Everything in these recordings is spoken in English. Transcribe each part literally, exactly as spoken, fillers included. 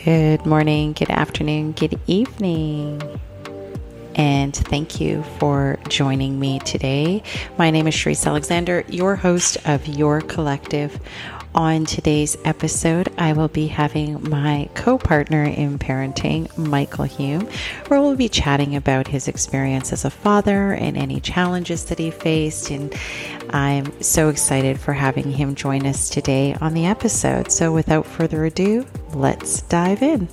Good morning, good afternoon, good evening, and thank you for joining me today. My name is Charisse Alexander, your host of Your Collective. On today's episode, I will be having my co-partner in parenting, Michael Hume, where we'll be chatting about his experience as a father and any challenges that he faced. And I'm so excited for having him join us today on the episode. So without further ado, let's dive in.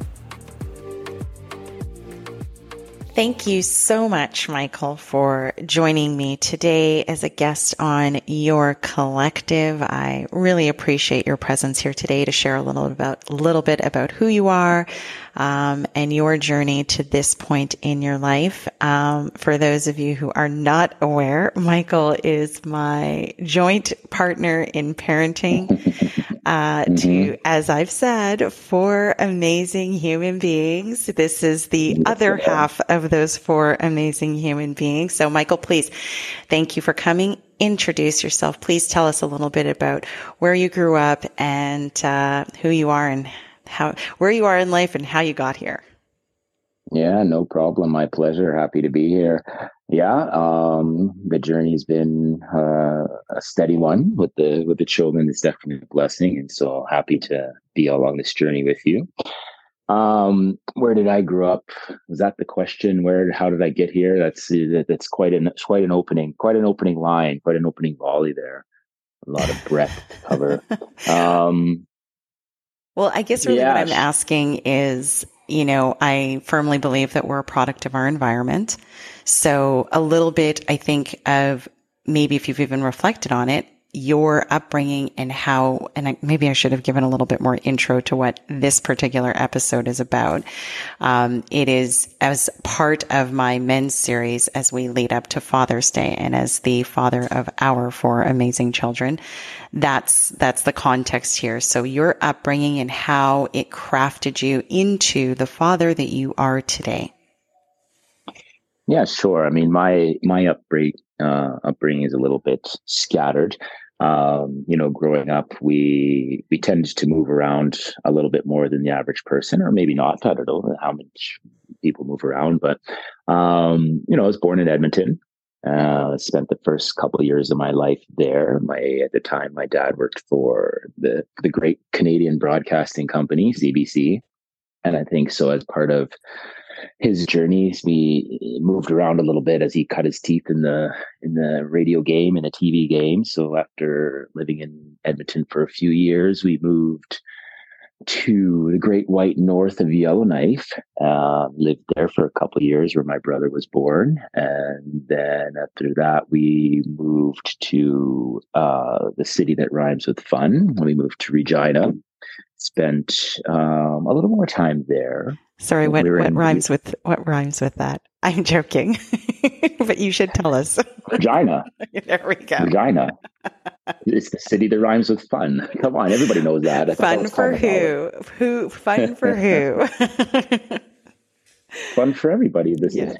Thank you so much, Michael, for joining me today as a guest on Your Collective. I really appreciate your presence here today to share a little about, little bit about who you are um, and your journey to this point in your life. Um, for those of you who are not aware, Michael is my joint partner in parenting. Uh, mm-hmm. to, as I've said, four amazing human beings. This is the yes, other yeah. half of those four amazing human beings. So, Michael, please, thank you for coming. Introduce yourself. Please tell us a little bit about where you grew up and uh, who you are and how, where you are in life and how you got here. Yeah, no problem. My pleasure. Happy to be here. Yeah, um, the journey's been uh, a steady one with the with the children. It's definitely a blessing, and so happy to be along this journey with you. Um, where did I grow up? Was that the question? Where? How did I get here? That's that's quite an quite an opening, quite an opening line, quite an opening volley there. A lot of breadth to cover. Um, well, I guess really yeah, what I'm asking is, you know, I firmly believe that we're a product of our environment. So a little bit, I think, of maybe if you've even reflected on it, your upbringing and how, and I, maybe I should have given a little bit more intro to what this particular episode is about. Um, it is as part of my men's series as we lead up to Father's Day and as the father of our four amazing children. That's, that's the context here. So your upbringing and how it crafted you into the father that you are today. Yeah, sure. I mean, my, my upbringing, uh, upbringing is a little bit scattered. Um, you know, growing up, we, we tended to move around a little bit more than the average person, or maybe not. I don't know how much people move around, but, um, you know, I was born in Edmonton. Uh, spent the first couple of years of my life there. My at the time, my dad worked for the the great Canadian Broadcasting Company, C B C, and I think so. As part of his journeys, we moved around a little bit as he cut his teeth in the in the radio game and the T V game. So after living in Edmonton for a few years, we moved to the Great White North of Yellowknife. Uh, lived there for a couple of years where my brother was born. And then after that, we moved to uh, the city that rhymes with fun. We moved to Regina, spent um, a little more time there. Sorry, what, we what rhymes with what rhymes with that? I'm joking, but you should tell us. Regina. There we go. Regina. It's the city that rhymes with fun. Come on, everybody knows that. Fun for who? Who? Fun for who? Fun for everybody. This yes.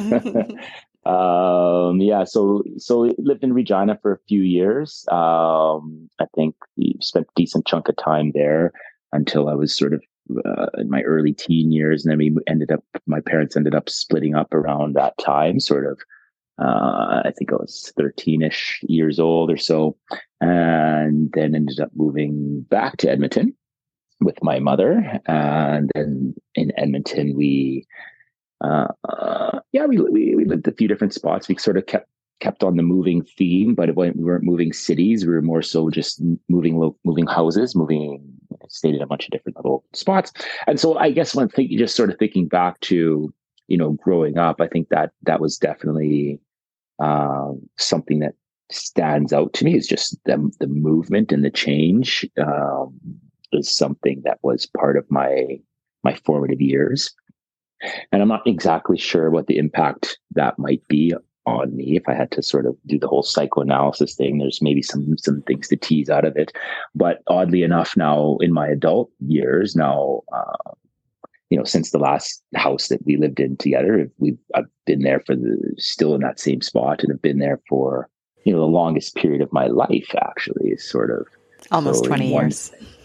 um, yeah. So, so lived in Regina for a few years. Um, I think we spent a decent chunk of time there until I was sort of uh, in my early teen years, and then we ended up. My parents ended up splitting up around that time, sort of. Uh, I think I was thirteen-ish years old or so, and then ended up moving back to Edmonton with my mother. And then in Edmonton, we, uh, uh, yeah, we, we we lived a few different spots. We sort of kept kept on the moving theme, but we weren't moving cities. We were more so just moving moving houses, moving, stayed in a bunch of different little spots. And so I guess when thinking, just sort of thinking back to, you know, growing up, I think that that was definitely Um, something that stands out to me is just the, the movement and the change um, is something that was part of my my formative years. And I'm not exactly sure what the impact that might be on me if I had to sort of do the whole psychoanalysis thing. There's maybe some some things to tease out of it. But oddly enough, now in my adult years, now uh, you know, since the last house that we lived in together, we've I've been there for the still in that same spot, and have been there for, you know, the longest period of my life. Actually, is sort of almost so twenty one, years.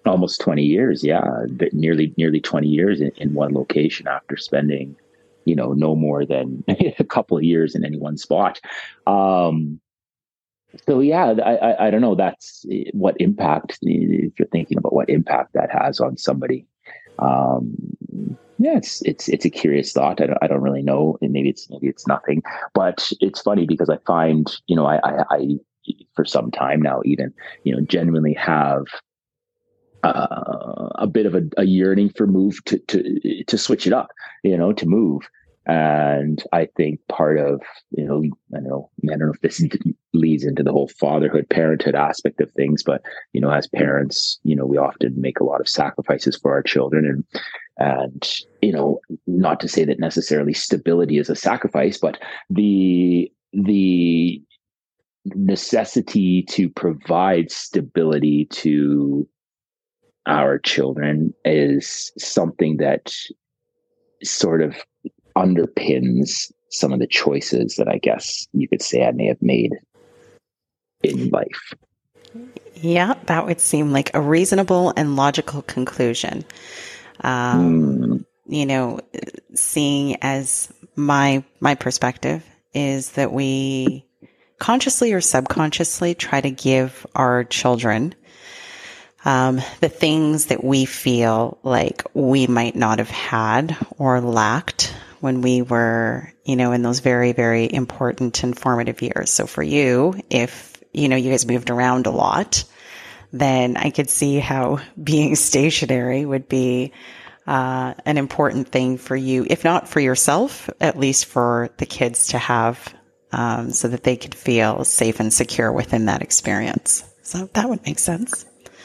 almost twenty years. Yeah. Nearly, nearly twenty years in, in one location after spending, you know, no more than a couple of years in any one spot. Um, so yeah, I, I, I don't know. That's what impact, if you're thinking about what impact that has on somebody. Um, yeah, it's, it's, it's a curious thought. I don't, I don't really know. And maybe it's, maybe it's nothing, but it's funny because I find, you know, I, I, I for some time now, even, you know, genuinely have uh, a bit of a, a yearning for move to, to, to switch it up, you know, to move. And I think part of, you know, I know, I don't know if this leads into the whole fatherhood, parenthood aspect of things, but, you know, as parents, you know, we often make a lot of sacrifices for our children. And, and, you know, not to say that necessarily stability is a sacrifice, but the, the necessity to provide stability to our children is something that sort of underpins some of the choices that I guess you could say I may have made in life. Yeah, that would seem like a reasonable and logical conclusion. Um, mm. You know, seeing as my my perspective is that we consciously or subconsciously try to give our children um, the things that we feel like we might not have had or lacked when we were, you know, in those very, very important and formative years. So for you, if, you know, you guys moved around a lot, then I could see how being stationary would be uh, an important thing for you, if not for yourself, at least for the kids to have, um, so that they could feel safe and secure within that experience. So that would make sense.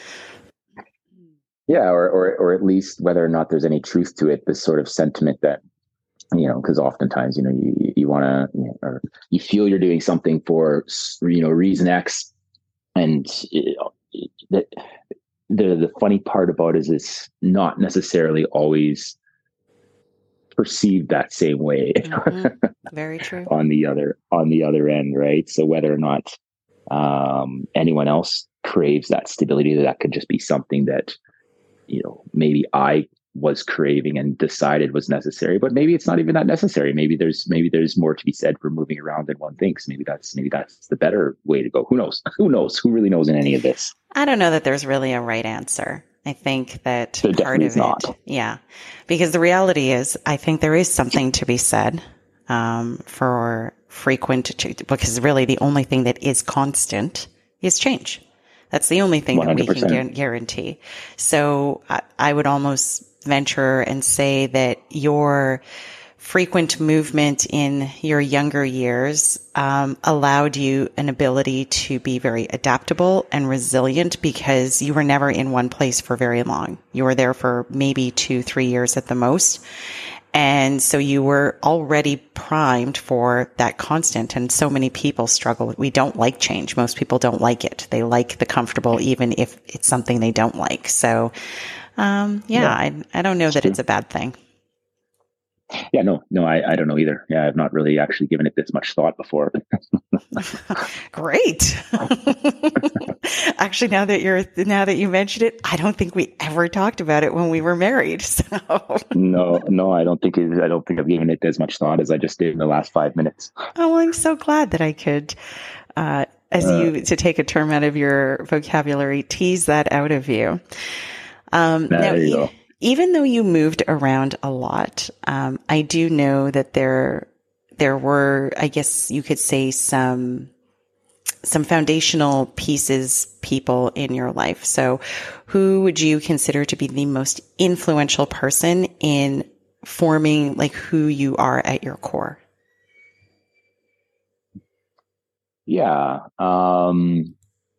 Yeah, or, or or at least whether or not there's any truth to it, this sort of sentiment that, you know, because oftentimes, you know, you, you want to, you know, or you feel you're doing something for, you know, reason X. And it, it, that the, the funny part about it is it's not necessarily always perceived that same way. Mm-hmm. Very true. on the other, on the other end. Right. So whether or not um, anyone else craves that stability, that could just be something that, you know, maybe I was craving and decided was necessary, but maybe it's not even that necessary. Maybe there's, maybe there's more to be said for moving around than one thinks. Maybe that's, maybe that's the better way to go. Who knows? Who knows? Who really knows in any of this? I don't know that there's really a right answer. I think that there part of it, not. yeah, because the reality is, I think there is something to be said, um, for frequent, because really the only thing that is constant is change. That's the only thing one hundred percent that we can guarantee. So I, I would almost venture and say that your frequent movement in your younger years um, allowed you an ability to be very adaptable and resilient because you were never in one place for very long. You were there for maybe two, three years at the most. And so you were already primed for that constant. And so many people struggle. We don't like change. Most people don't like it. They like the comfortable, even if it's something they don't like. So, um, yeah, yeah. I, I don't know that it's a bad thing. Yeah, no, no, I, I don't know either. Yeah, I've not really actually given it this much thought before. Great. Actually, now that you're, now that you mentioned it, I don't think we ever talked about it when we were married. So no, no, I don't think it, I don't think I've given it as much thought as I just did in the last five minutes. Oh, well, I'm so glad that I could, uh, as uh, you, to take a term out of your vocabulary, tease that out of you. Um, there now, you go. Even though you moved around a lot, um, I do know that there, there were, I guess you could say, some, some foundational pieces, people in your life. So who would you consider to be the most influential person in forming like who you are at your core? Yeah. Um,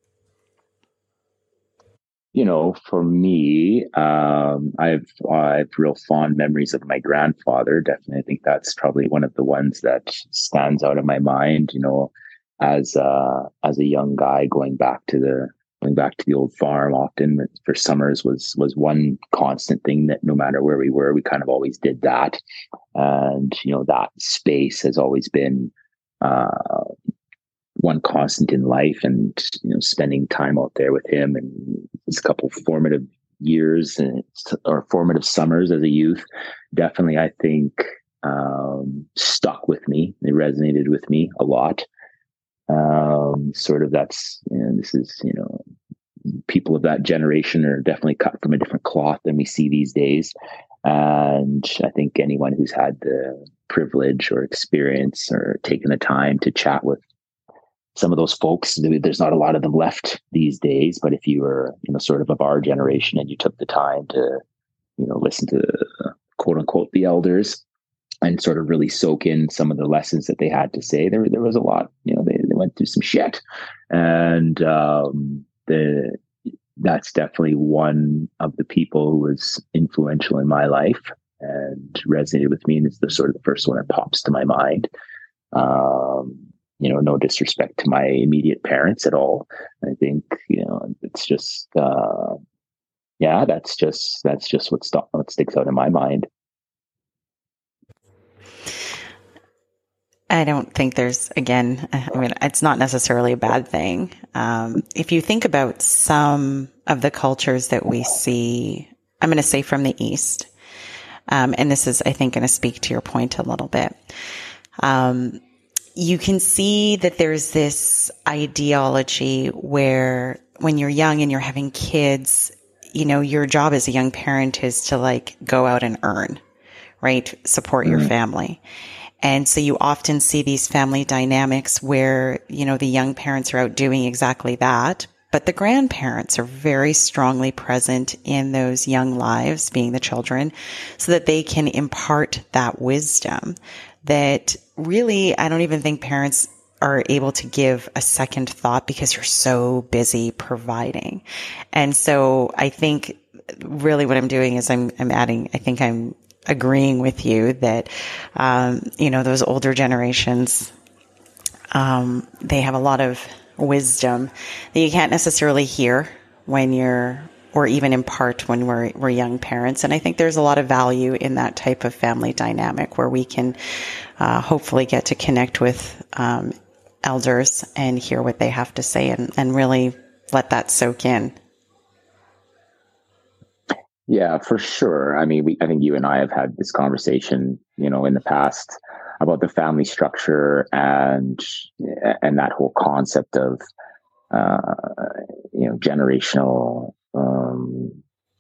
You know, for me, um, I've I've real fond memories of my grandfather. Definitely, I think that's probably one of the ones that stands out of my mind. You know, as uh, as a young guy going back to the going back to the old farm, often for summers was was one constant thing that no matter where we were, we kind of always did that. And you know, that space has always been Uh, one constant in life, and you know, spending time out there with him and his couple formative years and, or formative summers as a youth, definitely, I think, um, stuck with me. They resonated with me a lot. Um, sort of that's, you know, this is, you know, people of that generation are definitely cut from a different cloth than we see these days. And I think anyone who's had the privilege or experience or taken the time to chat with some of those folks, there's not a lot of them left these days. But if you were, you know, sort of of our generation and you took the time to, you know, listen to quote unquote the elders and sort of really soak in some of the lessons that they had to say, there there was a lot. You know, they, they went through some shit, and um, the that's definitely one of the people who was influential in my life and resonated with me, and it's the sort of the first one that pops to my mind. Um, you know, no disrespect to my immediate parents at all. I think, you know, it's just, uh, yeah, that's just, that's just what, st- what sticks out in my mind. I don't think there's, again, I mean, it's not necessarily a bad thing. Um, if you think about some of the cultures that we see, I'm going to say from the East, um, and this is, I think, going to speak to your point a little bit. Um, you can see that there's this ideology where when you're young and you're having kids, you know, your job as a young parent is to like go out and earn, right? Support your mm-hmm. family. And so you often see these family dynamics where, you know, the young parents are out doing exactly that, but the grandparents are very strongly present in those young lives, being the children, so that they can impart that wisdom that really, I don't even think parents are able to give a second thought because you're so busy providing. And so I think really what I'm doing is I'm, I'm adding, I think I'm agreeing with you that, um, you know, those older generations, um, they have a lot of wisdom that you can't necessarily hear when you're, or even impart when we're, we're young parents. And I think there's a lot of value in that type of family dynamic where we can, uh, hopefully get to connect with, um, elders and hear what they have to say and, and really let that soak in. Yeah, for sure. I mean, we, I think you and I have had this conversation, you know, in the past about the family structure and, and that whole concept of, uh, you know, generational, um,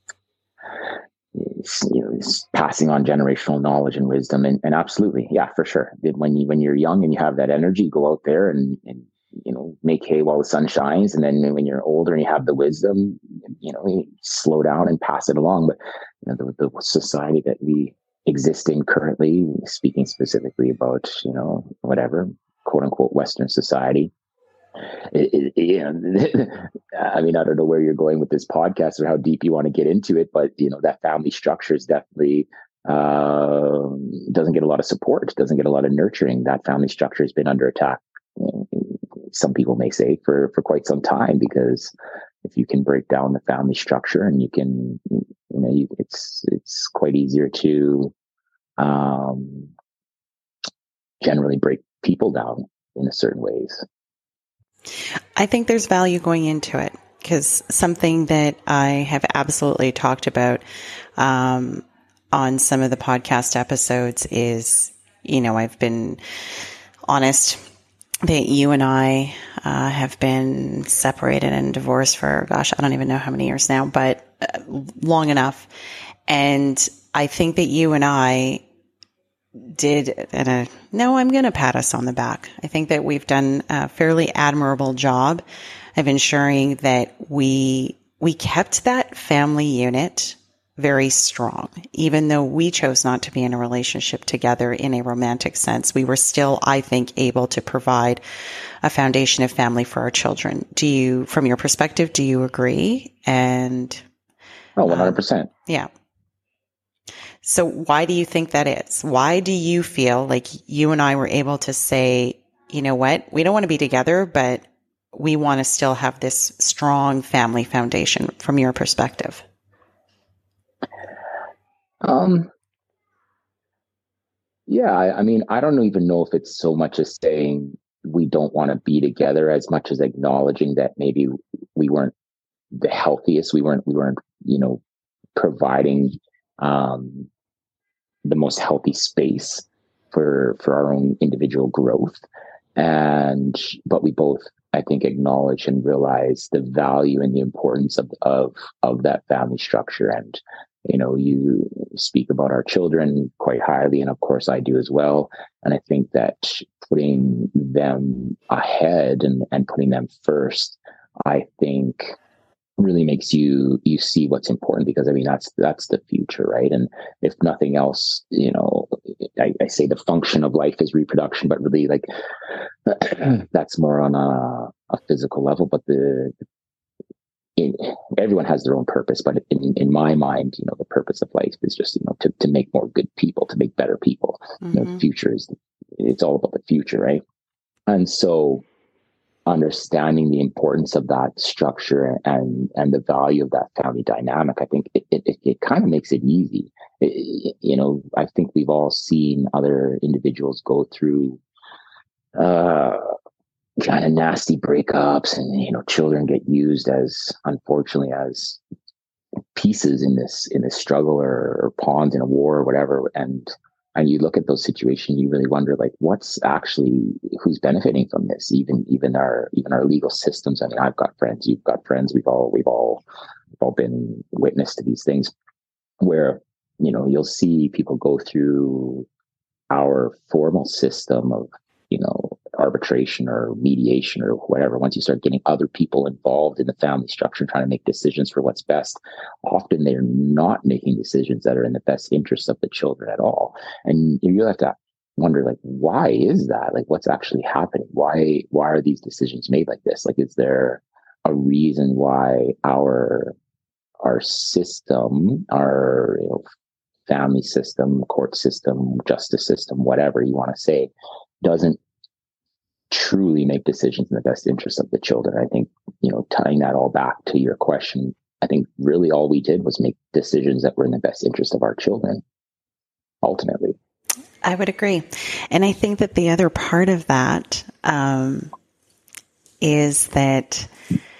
you know, passing on generational knowledge and wisdom. And, and absolutely. Yeah, for sure. When you, when you're young and you have that energy, go out there and, and, you know, make hay while the sun shines. And then when you're older and you have the wisdom, you know, you slow down and pass it along. But, you know, the, the society that we exist in currently, speaking specifically about, you know, whatever, quote unquote, Western society, It, it, you know, I mean, I don't know where you're going with this podcast or how deep you want to get into it, but you know, that family structure is definitely uh, doesn't get a lot of support, doesn't get a lot of nurturing. That family structure has been under attack. You know, some people may say for for quite some time, because if you can break down the family structure and you can, you know, you, it's it's quite easier to um, generally break people down in a certain ways. I think there's value going into it, because something that I have absolutely talked about um, on some of the podcast episodes is, you know, I've been honest that you and I uh, have been separated and divorced for, gosh, I don't even know how many years now, but uh, long enough. And I think that you and I did, and uh, no, I'm going to pat us on the back. I think that we've done a fairly admirable job of ensuring that we we kept that family unit very strong. Even though we chose not to be in a relationship together in a romantic sense, we were still, I think, able to provide a foundation of family for our children. Do you, from your perspective, do you agree? And oh, one hundred percent. Um, yeah. So why do you think that is? Why do you feel like you and I were able to say, you know what, we don't want to be together, but we want to still have this strong family foundation from your perspective? Um, yeah, I, I mean, I don't even know if it's so much as saying we don't want to be together as much as acknowledging that maybe we weren't the healthiest. We weren't, we weren't, you know, providing um, the most healthy space for for our own individual growth. And but we both, I think, acknowledge and realize the value and the importance of of of that family structure. And you know, you speak about our children quite highly, and of course I do as well. And I think that putting them ahead and, and putting them first, I think really makes you you see what's important, because I mean that's that's the future, right? And if nothing else, you know, I, I say the function of life is reproduction, but really like that's more on a, a physical level. But the in, everyone has their own purpose, but in, in my mind, you know, the purpose of life is just, you know, to, to make more good people, to make better people. Mm-hmm. You know, the future is, it's all about the future, right? And so understanding the importance of that structure and, and the value of that family dynamic, I think it, it, it kind of makes it easy. It, you know, I think we've all seen other individuals go through, uh, kind of nasty breakups, and you know, children get used as, unfortunately, as pieces in this in this struggle, or, or pawns in a war or whatever. And and you look at those situations, you really wonder, like, what's actually, who's benefiting from this? Even even our even our legal systems. I mean, I've got friends, you've got friends, we've all we've all we've all been witness to these things, where you know, you'll see people go through our formal system of, you know, arbitration or mediation or whatever. Once you start getting other people involved in the family structure and trying to make decisions for what's best, often they're not making decisions that are in the best interest of the children at all. And you have to wonder, like, why is that? Like, what's actually happening? Why, why are these decisions made like this? Like, is there a reason why our, our system, our, you know, family system, court system, justice system, whatever you want to say, doesn't truly make decisions in the best interest of the children? I think, you know, tying that all back to your question, I think really all we did was make decisions that were in the best interest of our children, ultimately. I would agree. And I think that the other part of that um, is that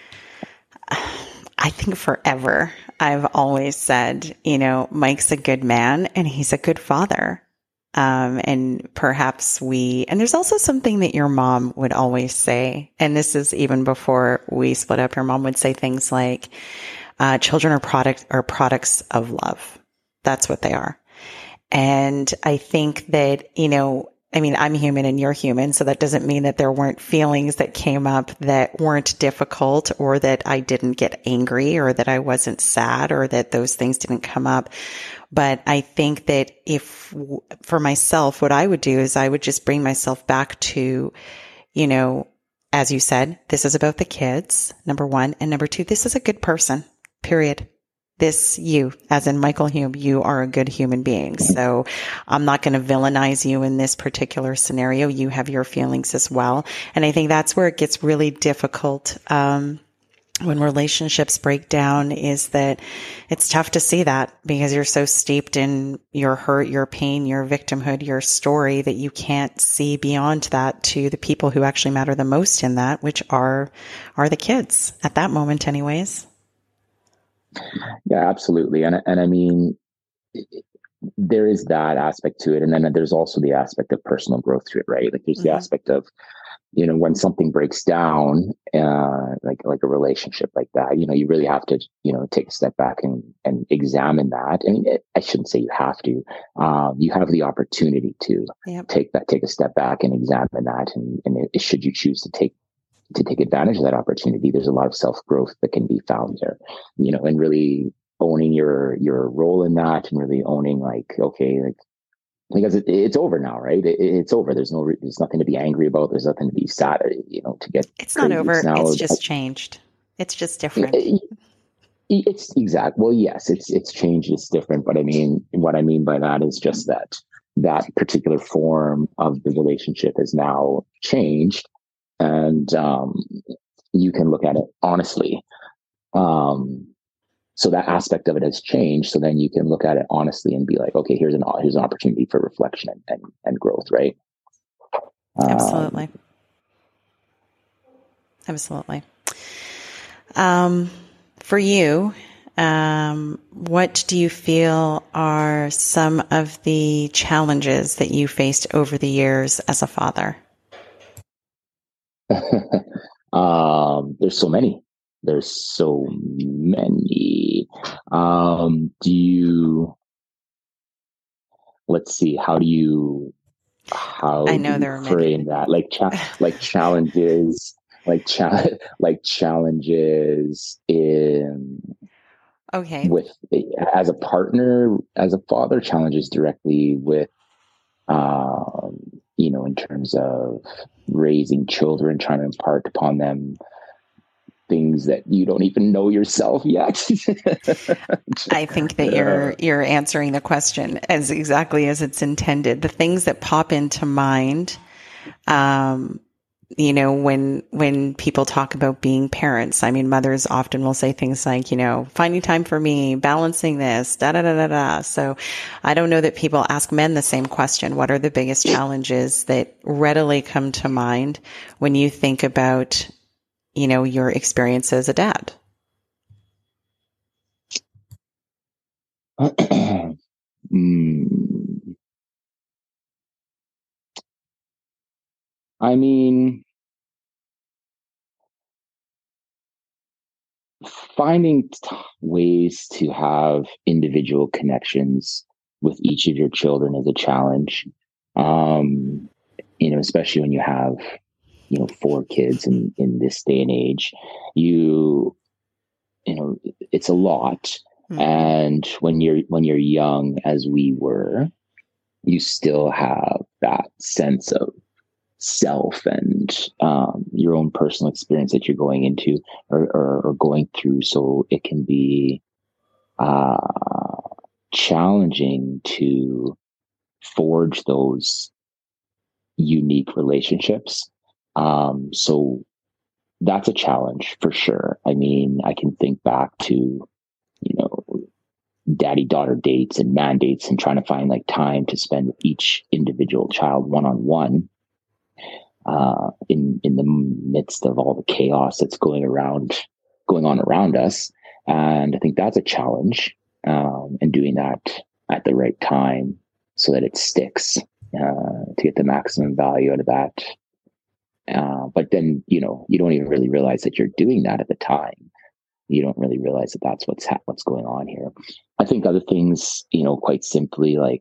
I think forever I've always said, you know, Mike's a good man and he's a good father. Um, and perhaps we, and there's also something that your mom would always say, and this is even before we split up, your mom would say things like, uh, children are product, are products of love. That's what they are. And I think that, you know, I mean, I'm human and you're human, so that doesn't mean that there weren't feelings that came up that weren't difficult, or that I didn't get angry, or that I wasn't sad, or that those things didn't come up. But I think that if, for myself, what I would do is I would just bring myself back to, you know, as you said, this is about the kids, number one. And number two, this is a good person, period. This, you, as in Michael Hume, you are a good human being. So I'm not going to villainize you in this particular scenario. You have your feelings as well. And I think that's where it gets really difficult, um, when relationships break down, is that it's tough to see that, because you're so steeped in your hurt, your pain, your victimhood, your story, that you can't see beyond that to the people who actually matter the most in that, which are, are the kids at that moment anyways. Yeah, absolutely. And, and I mean, there is that aspect to it. And then there's also the aspect of personal growth to it, right? Like there's mm-hmm. the aspect of, you know, when something breaks down, uh, like, like a relationship like that, you know, you really have to, you know, take a step back and, and examine that. I mean, it, I shouldn't say you have to, um, you have the opportunity to yep. take that, take a step back and examine that. And, and it, should you choose to take, to take advantage of that opportunity, there's a lot of self-growth that can be found there, you know, and really owning your, your role in that, and really owning, like, okay, like, because it, it's over now, right? It, it's over. There's no, there's nothing to be angry about. There's nothing to be sad, you know, to get. It's not over. Now, it's just I, changed. It's just different. It, it's exact. Well, yes, it's, it's changed. It's different. But I mean, what I mean by that is just that that particular form of the relationship has now changed. And um, you can look at it honestly. Um, so that aspect of it has changed. So then you can look at it honestly and be like, okay, here's an here's an opportunity for reflection and and, and growth, right? Absolutely, um, absolutely. Um, for you, um, what do you feel are some of the challenges that you faced over the years as a father? um, there's so many. There's so many. Um, do you, let's see, how do you, how I do know you there are many. frame that? Like, cha- like challenges, like, cha- like challenges in, Okay. with, as a partner, as a father, challenges directly with, um, you know, in terms of raising children, trying to impart upon them things that you don't even know yourself yet. I think that uh, you're you're answering the question as exactly as it's intended. The things that pop into mind, um, you know, when when people talk about being parents, I mean, mothers often will say things like, you know, finding time for me, balancing this, da da da da da. So, I don't know that people ask men the same question. What are the biggest challenges that readily come to mind when you think about, you know, your experience as a dad? mm, I mean, finding t- ways to have individual connections with each of your children is a challenge. Um, you know, especially when you have, you know, four kids in, in this day and age, you, you know, it's a lot. Mm-hmm. And when you're, when you're young, as we were, you still have that sense of self and um, your own personal experience that you're going into or, or, or going through. So it can be uh, challenging to forge those unique relationships. Um, so that's a challenge for sure. I mean, I can think back to, you know, daddy daughter dates and mandates and trying to find like time to spend with each individual child one on one uh, in in the midst of all the chaos that's going around, going on around us. And I think that's a challenge, um, and doing that at the right time so that it sticks uh, to get the maximum value out of that. Uh, but then, you know, you don't even really realize that you're doing that at the time. You don't really realize that that's what's ha- what's going on here. I think other things, you know, quite simply like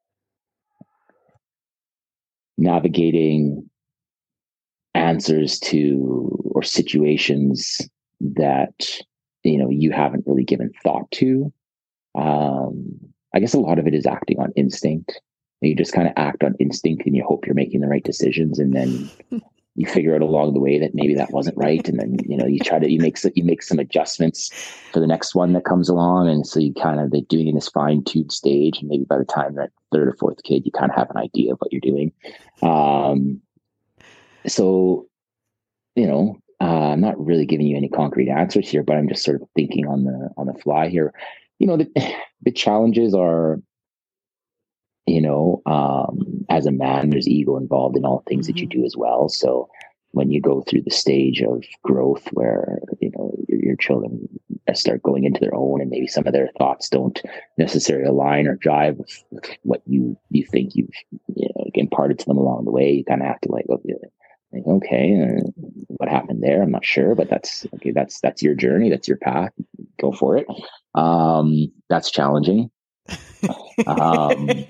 navigating answers to or situations that you know you haven't really given thought to. um I guess a lot of it is acting on instinct. You just kind of act on instinct and you hope you're making the right decisions, and then you figure out along the way that maybe that wasn't right, and then you know you try to you make you make some adjustments for the next one that comes along. And so you kind of they're doing in this fine-tuned stage, and maybe by the time that third or fourth kid you kind of have an idea of what you're doing. um so you know, uh, I'm not really giving you any concrete answers here, but I'm just sort of thinking on the on the fly here. You know, the the challenges are, you know, um, as a man, there's ego involved in all things that you Mm-hmm. do as well. So when you go through the stage of growth where you know your, your children start going into their own, and maybe some of their thoughts don't necessarily align or jive with, with what you you think you've you know, imparted to them along the way, you kind of have to like, okay, like, okay, uh, what happened there? I'm not sure, but that's okay. That's that's your journey. That's your path. Go for it. Um, that's challenging. Um,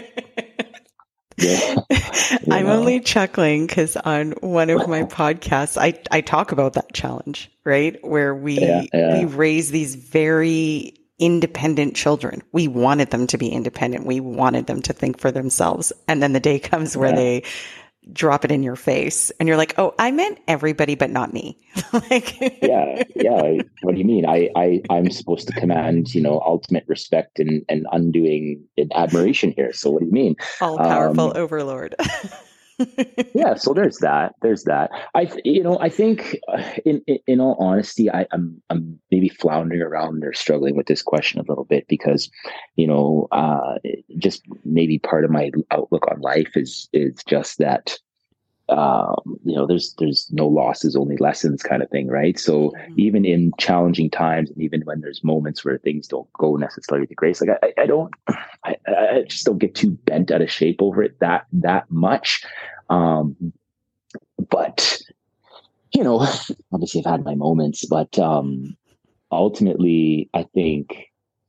yeah, you I'm know, only chuckling because on one of my podcasts, I, I talk about that challenge, right? Where yeah, we we yeah, raise these very independent children. We wanted them to be independent. We wanted them to think for themselves. And then the day comes where yeah. they drop it in your face and you're like, oh, I meant everybody, but not me. Yeah, Like, yeah. What do you mean? I, I, I'm supposed to command, you know, ultimate respect and, and undoing admiration here. So what do you mean? all powerful Um, overlord. yeah. So there's that. There's that. I, th- you know, I think, uh, in, in, in all honesty, I, I'm, I'm maybe floundering around or struggling with this question a little bit because, you know, uh, just maybe part of my outlook on life is, is just that. um, you know, there's there's no losses, only lessons, kind of thing, right? So Mm-hmm. even in challenging times, and even when there's moments where things don't go necessarily to grace, like I, I don't, I, I just don't get too bent out of shape over it that that much. Um, but you know, obviously I've had my moments, but um, ultimately, I think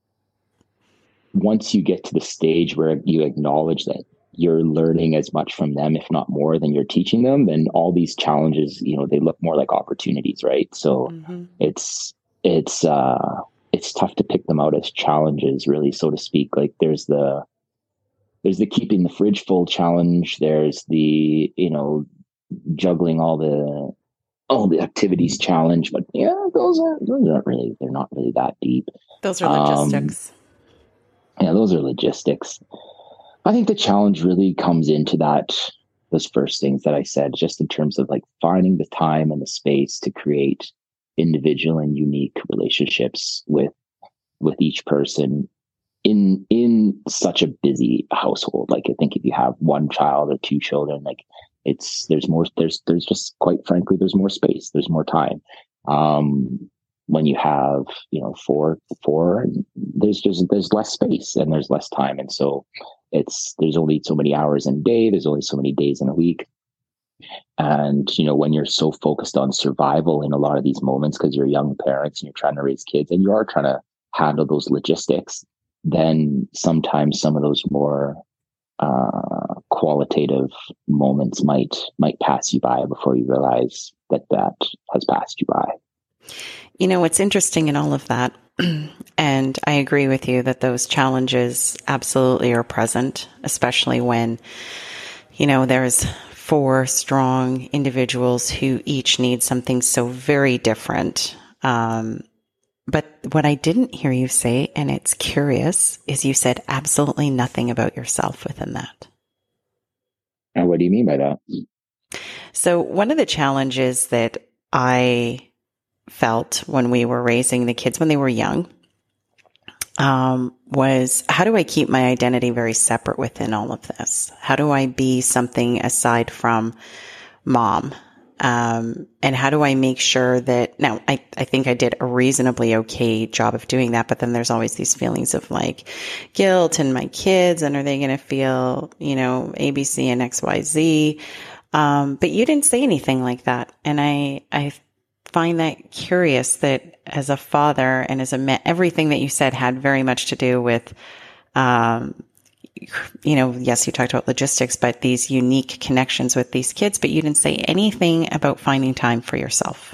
once you get to the stage where you acknowledge that you're learning as much from them, if not more, than you're teaching them, then all these challenges, you know, they look more like opportunities, right? So Mm-hmm. it's it's uh it's tough to pick them out as challenges, really, so to speak. Like there's the there's the keeping the fridge full challenge. There's the, you know, juggling all the all the activities challenge. But yeah, those are those aren't really they're not really that deep. Those are Um, logistics. yeah, those are logistics. I think the challenge really comes into that, those first things that I said, just in terms of like finding the time and the space to create individual and unique relationships with, with each person in, in such a busy household. Like I think if you have one child or two children, like it's, there's more, there's, there's just quite frankly, there's more space, there's more time. Um, when you have, you know, four, four, there's just, there's less space and there's less time. And so it's, there's only so many hours in a day. There's only so many days in a week. And, you know, when you're so focused on survival in a lot of these moments, because you're young parents and you're trying to raise kids and you are trying to handle those logistics, then sometimes some of those more uh, qualitative moments might, might pass you by before you realize that that has passed you by. You know, what's interesting in all of that, and I agree with you that those challenges absolutely are present, especially when, you know, there's four strong individuals who each need something so very different. Um, but what I didn't hear you say, and it's curious, is you said absolutely nothing about yourself within that. And what do you mean by that? So one of the challenges that I felt when we were raising the kids when they were young um, was, how do I keep my identity very separate within all of this? How do I be something aside from mom? Um, and how do I make sure that now I, I think I did a reasonably okay job of doing that, but then there's always these feelings of like guilt and my kids, and are they going to feel, you know, A, B, C, and X, Y, Z? Um, but you didn't say anything like that. And I, I find that curious that as a father and as a man, everything that you said had very much to do with, um, you know, yes, you talked about logistics, but these unique connections with these kids, but you didn't say anything about finding time for yourself.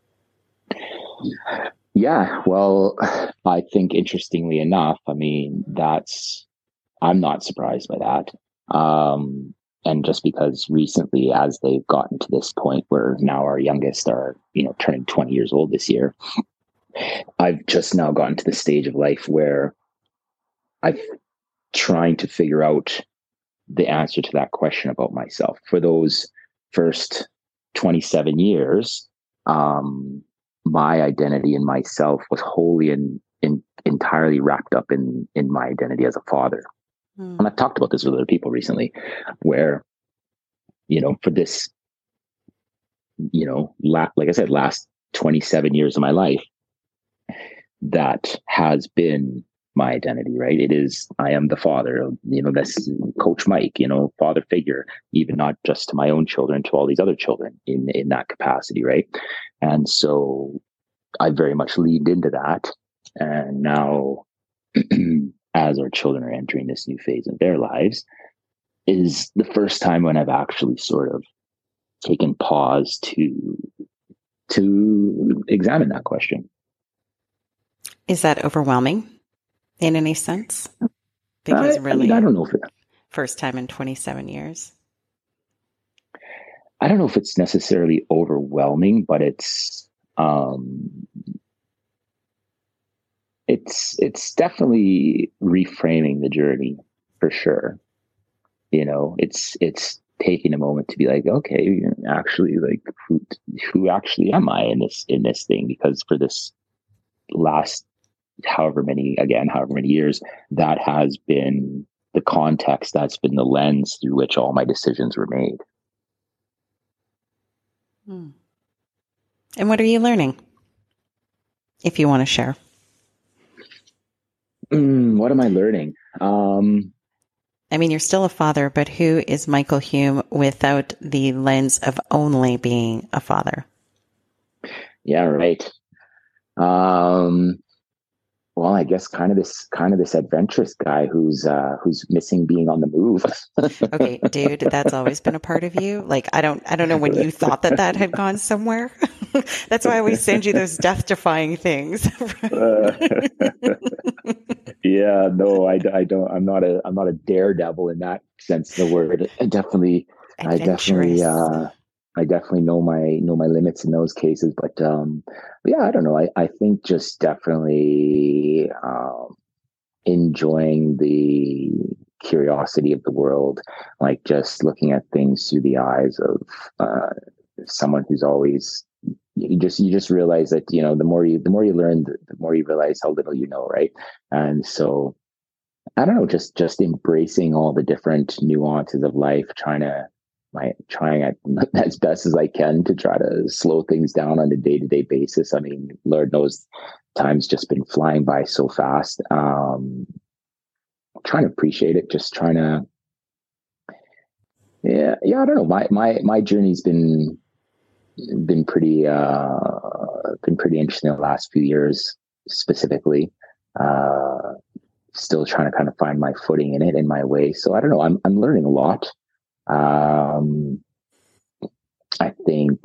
Yeah, well, I think interestingly enough, I mean, that's, I'm not surprised by that. Um, and just because recently, as they've gotten to this point where now our youngest are, you know, turning twenty years old this year, I've just now gotten to the stage of life where I'm trying to figure out the answer to that question about myself. For those first twenty-seven years, um, my identity and myself was wholly and in, in, entirely wrapped up in in my identity as a father. Mm. And I've talked about this with other people recently, where, you know, for this, you know, la- like I said, last twenty-seven years of my life, that has been my identity, right? It is, I am the father, you know, that's Coach Mike, you know, father figure, even not just to my own children, to all these other children in, in that capacity, right? And so I very much leaned into that. And now, as our children are entering this new phase of their lives, is the first time when I've actually sort of taken pause to, to examine that question. Is that overwhelming in any sense? Because I, really, I mean, I don't know if it, first time in twenty-seven years. I don't know if it's necessarily overwhelming, but it's, um, it's, it's definitely reframing the journey for sure. You know, it's, it's taking a moment to be like, okay, actually, like who, who actually am I in this, in this thing? Because for this last, however many, again, however many years, that has been the context, that's been the lens through which all my decisions were made. Hmm. And what are you learning? If you want to share. Mm, what am I learning? Um, I mean, you're still a father, but who is Michael Hume without the lens of only being a father? yeah, right. Um, well, I guess kind of this kind of this adventurous guy who's uh, who's missing being on the move. Okay, dude, that's always been a part of you. Like, I don't, I don't know when you thought that that had gone somewhere. That's why I always send you those death-defying things. uh, yeah, no, I, I don't. I'm not a I'm not a daredevil in that sense of the word. I definitely, I definitely, Adventurous. uh, I definitely know my know my limits in those cases. But um, yeah, I don't know. I I think just definitely um, enjoying the curiosity of the world, like just looking at things through the eyes of uh, someone who's always you just you just realize that you know the more you the more you learn the, the more you realize how little you know, right? And so I don't know, just just embracing all the different nuances of life, trying to my trying at, as best as I can to try to slow things down on a day to day basis. I mean, Lord knows, time's just been flying by so fast. Um, trying to appreciate it, just trying to, yeah, yeah. I don't know. My my my journey's been been pretty uh been pretty interesting the last few years, specifically. Uh, still trying to kind of find my footing in it and my way. So I don't know. I'm I'm learning a lot. Um, I think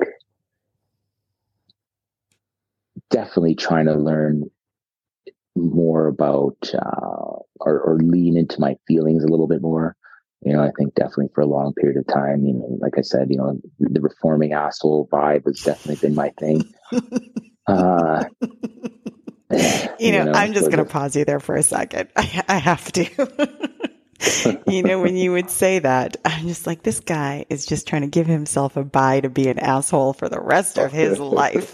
definitely trying to learn more about uh, or, or lean into my feelings a little bit more. You know, I think definitely for a long period of time, you know, like I said, you know, the reforming asshole vibe has definitely been my thing. Uh, You you know, know, I'm just so going to just, pause you there for a second. I, I have to. You know, when you would say that, I'm just like, this guy is just trying to give himself a bye to be an asshole for the rest of his life.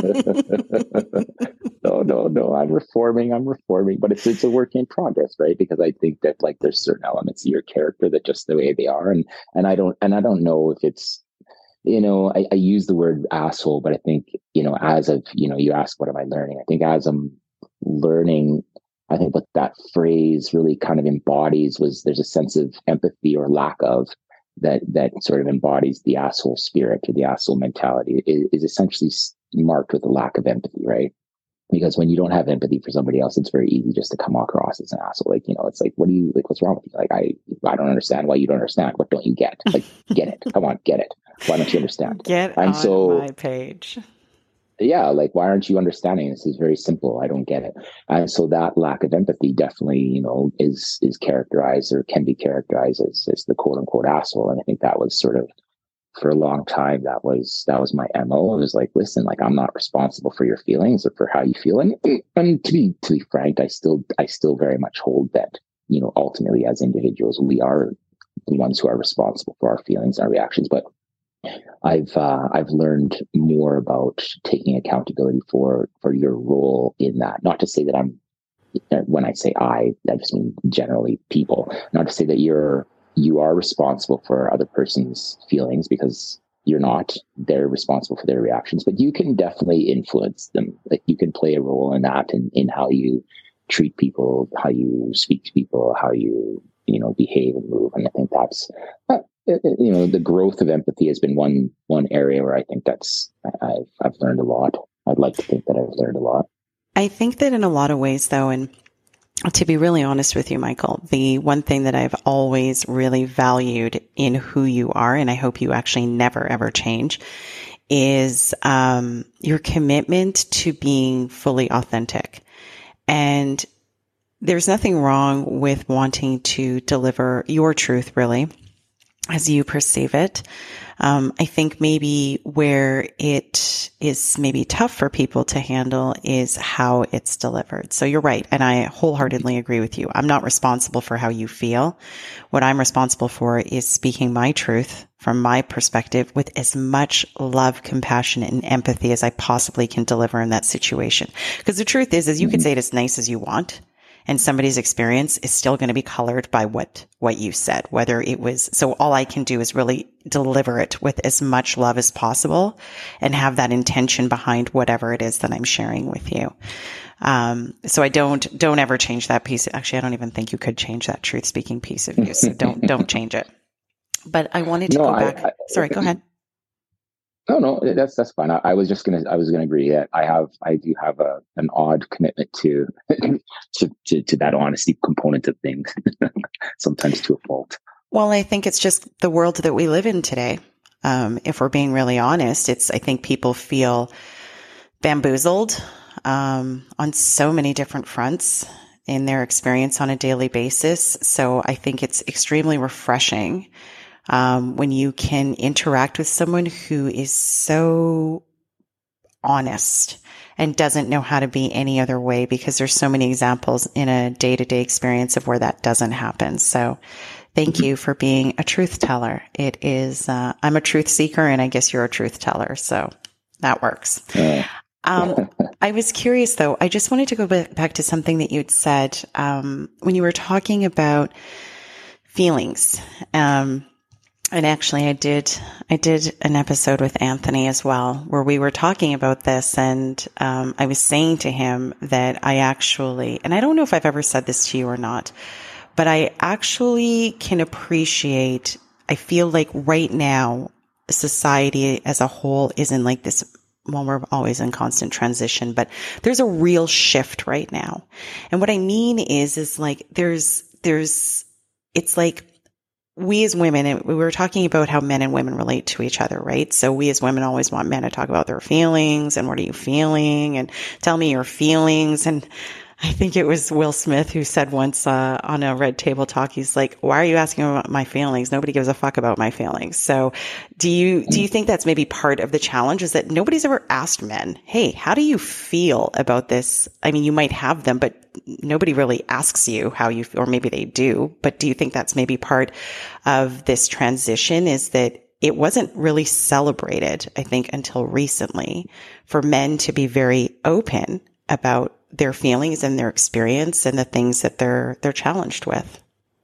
no, no, no. I'm reforming. I'm reforming, but it's it's a work in progress, right? Because I think that like there's certain elements of your character that just the way they are, and and I don't and I don't know if it's you know I, I use the word asshole, but I think you know as of you know you ask what am I learning? I think as I'm learning, I think what that phrase really kind of embodies was there's a sense of empathy or lack of that that sort of embodies the asshole spirit or the asshole mentality is, is essentially marked with a lack of empathy, right? Because when you don't have empathy for somebody else, it's very easy just to come across as an asshole. Like, you know, it's like, what do you like? What's wrong with you? Like, I, I don't understand why you don't understand. What don't you get? Like, get it. Come on, get it. Why don't you understand? Get And on so, my page. yeah, like, why aren't you understanding? This is very simple. I don't get it. And so that lack of empathy definitely, you know, is is characterized or can be characterized as, as the quote unquote asshole. And I think that was sort of for a long time, that was that was my M O. It was like, listen, like I'm not responsible for your feelings or for how you feel. And, and to be to be frank, I still I still very much hold that, you know, ultimately as individuals, we are the ones who are responsible for our feelings and our reactions. But I've uh, I've learned more about taking accountability for for your role in that. Not to say that I'm when I say I, I just mean generally people. Not to say that you're you are responsible for other person's feelings because you're not. They're responsible for their reactions, but you can definitely influence them. Like you can play a role in that in, in how you treat people, how you speak to people, how you, you know, behave and move. And I think that's, uh, you know, the growth of empathy has been one, one area where I think that's, I've, I've learned a lot. I'd like to think that I've learned a lot. I think that in a lot of ways, though, and to be really honest with you, Michael, the one thing that I've always really valued in who you are, and I hope you actually never ever change, is um, your commitment to being fully authentic. And there's nothing wrong with wanting to deliver your truth, really, as you perceive it. Um, I think maybe where it is maybe tough for people to handle is how it's delivered. So you're right. And I wholeheartedly agree with you. I'm not responsible for how you feel. What I'm responsible for is speaking my truth from my perspective with as much love, compassion, and empathy as I possibly can deliver in that situation. Because the truth is, is you can say it as nice as you want. and somebody's experience is still going to be colored by what, what you said, whether it was, so all I can do is really deliver it with as much love as possible and have that intention behind whatever it is that I'm sharing with you. Um, so I don't, don't ever change that piece. Actually, I don't even think you could change that truth speaking piece of you. So don't, don't change it. But I wanted to no, go I, back. I, Sorry, go ahead. No, no, that's that's fine. I, I was just gonna I was gonna agree that I have I do have a an odd commitment to to, to to that honesty component of things, sometimes to a fault. Well, I think it's just the world that we live in today. Um, if we're being really honest, it's I think people feel bamboozled um, on so many different fronts in their experience on a daily basis. So I think it's extremely refreshing Um, when you can interact with someone who is so honest and doesn't know how to be any other way, because there's so many examples in a day-to-day experience of where that doesn't happen. So thank you for being a truth teller. It is, uh, I'm a truth seeker and I guess you're a truth teller. So that works. Uh, Um, I was curious though. I just wanted to go back to something that you'd said, um, when you were talking about feelings. Um, And actually, I did, I did an episode with Anthony as well, where we were talking about this. And, um, I was saying to him that I actually, and I don't know if I've ever said this to you or not, but I actually can appreciate, I feel like right now, society as a whole is in like this, well, we're always in constant transition, but there's a real shift right now. And what I mean is, is like, there's, there's, it's like, we as women, and we were talking about how men and women relate to each other, right? So we as women always want men to talk about their feelings and what are you feeling and tell me your feelings. And I think it was Will Smith who said once uh, on a Red Table Talk, he's like, why are you asking about my feelings? Nobody gives a fuck about my feelings. So do you, do you think that's maybe part of the challenge, is that nobody's ever asked men, hey, how do you feel about this? I mean, you might have them, but nobody really asks you how you, or maybe they do, but do you think that's maybe part of this transition, is that it wasn't really celebrated, I think, until recently, for men to be very open about their feelings and their experience and the things that they're they're challenged with?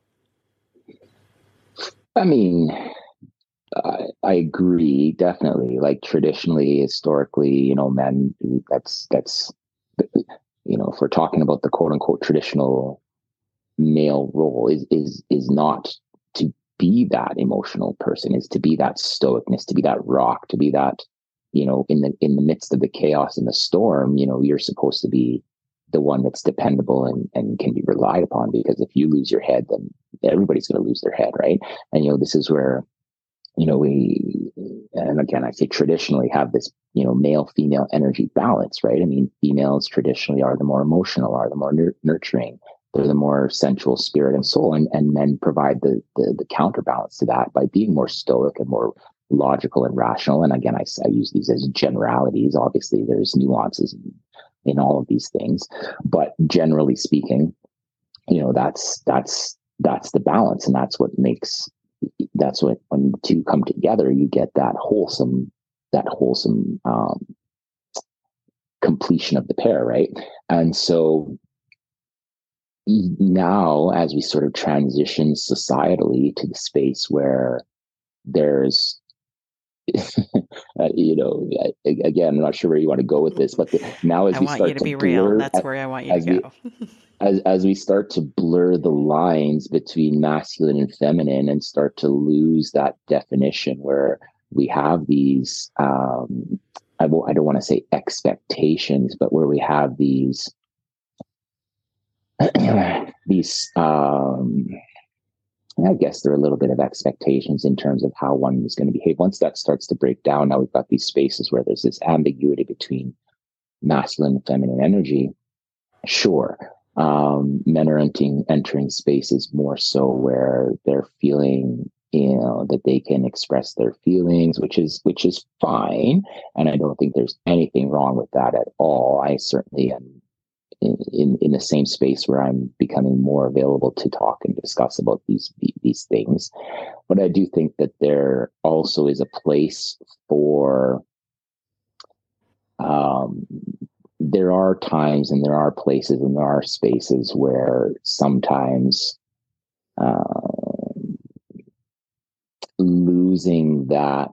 I mean, I, I agree, definitely. Like traditionally, historically, you know, men, that's that's you know, if we're talking about the quote unquote traditional male role, is is is not to be that emotional person, is to be that stoicness, to be that rock, to be that, you know, in the in the midst of the chaos and the storm, you know, you're supposed to be the one that's dependable and, and can be relied upon, because if you lose your head, then everybody's going to lose their head, right? And, you know, this is where, you know, we, and again, I say traditionally have this, you know, male female energy balance, right? I mean, females traditionally are the more emotional, are the more nur- nurturing, they're the more sensual spirit and soul, and, and men provide the, the the counterbalance to that by being more stoic and more logical and rational. And again, I, I use these as generalities. Obviously, there's nuances in, in all of these things, but generally speaking, you know, that's that's that's the balance, and that's what makes that's what when two come together, you get that wholesome that wholesome um, completion of the pair, right? And so now, as we sort of transition societally to the space where there's uh, you know, again, I'm not sure where you want to go with this, but the, now as I we want you start to to be real. blur, That's where I want you as to we go. as as we start to blur the lines between masculine and feminine, and start to lose that definition, where we have these, um, I, w- I don't want to say expectations, but where we have these these um, I guess there are a little bit of expectations in terms of how one is going to behave. Once that starts to break down, now we've got these spaces where there's this ambiguity between masculine and feminine energy. Sure, um, men are entering, entering spaces more so where they're feeling, you know, that they can express their feelings, which is which is fine, and I don't think there's anything wrong with that at all. I certainly am in, in, in the same space where I'm becoming more available to talk and discuss about these these things. But I do think that there also is a place for um, there are times and there are places and there are spaces where sometimes uh, losing that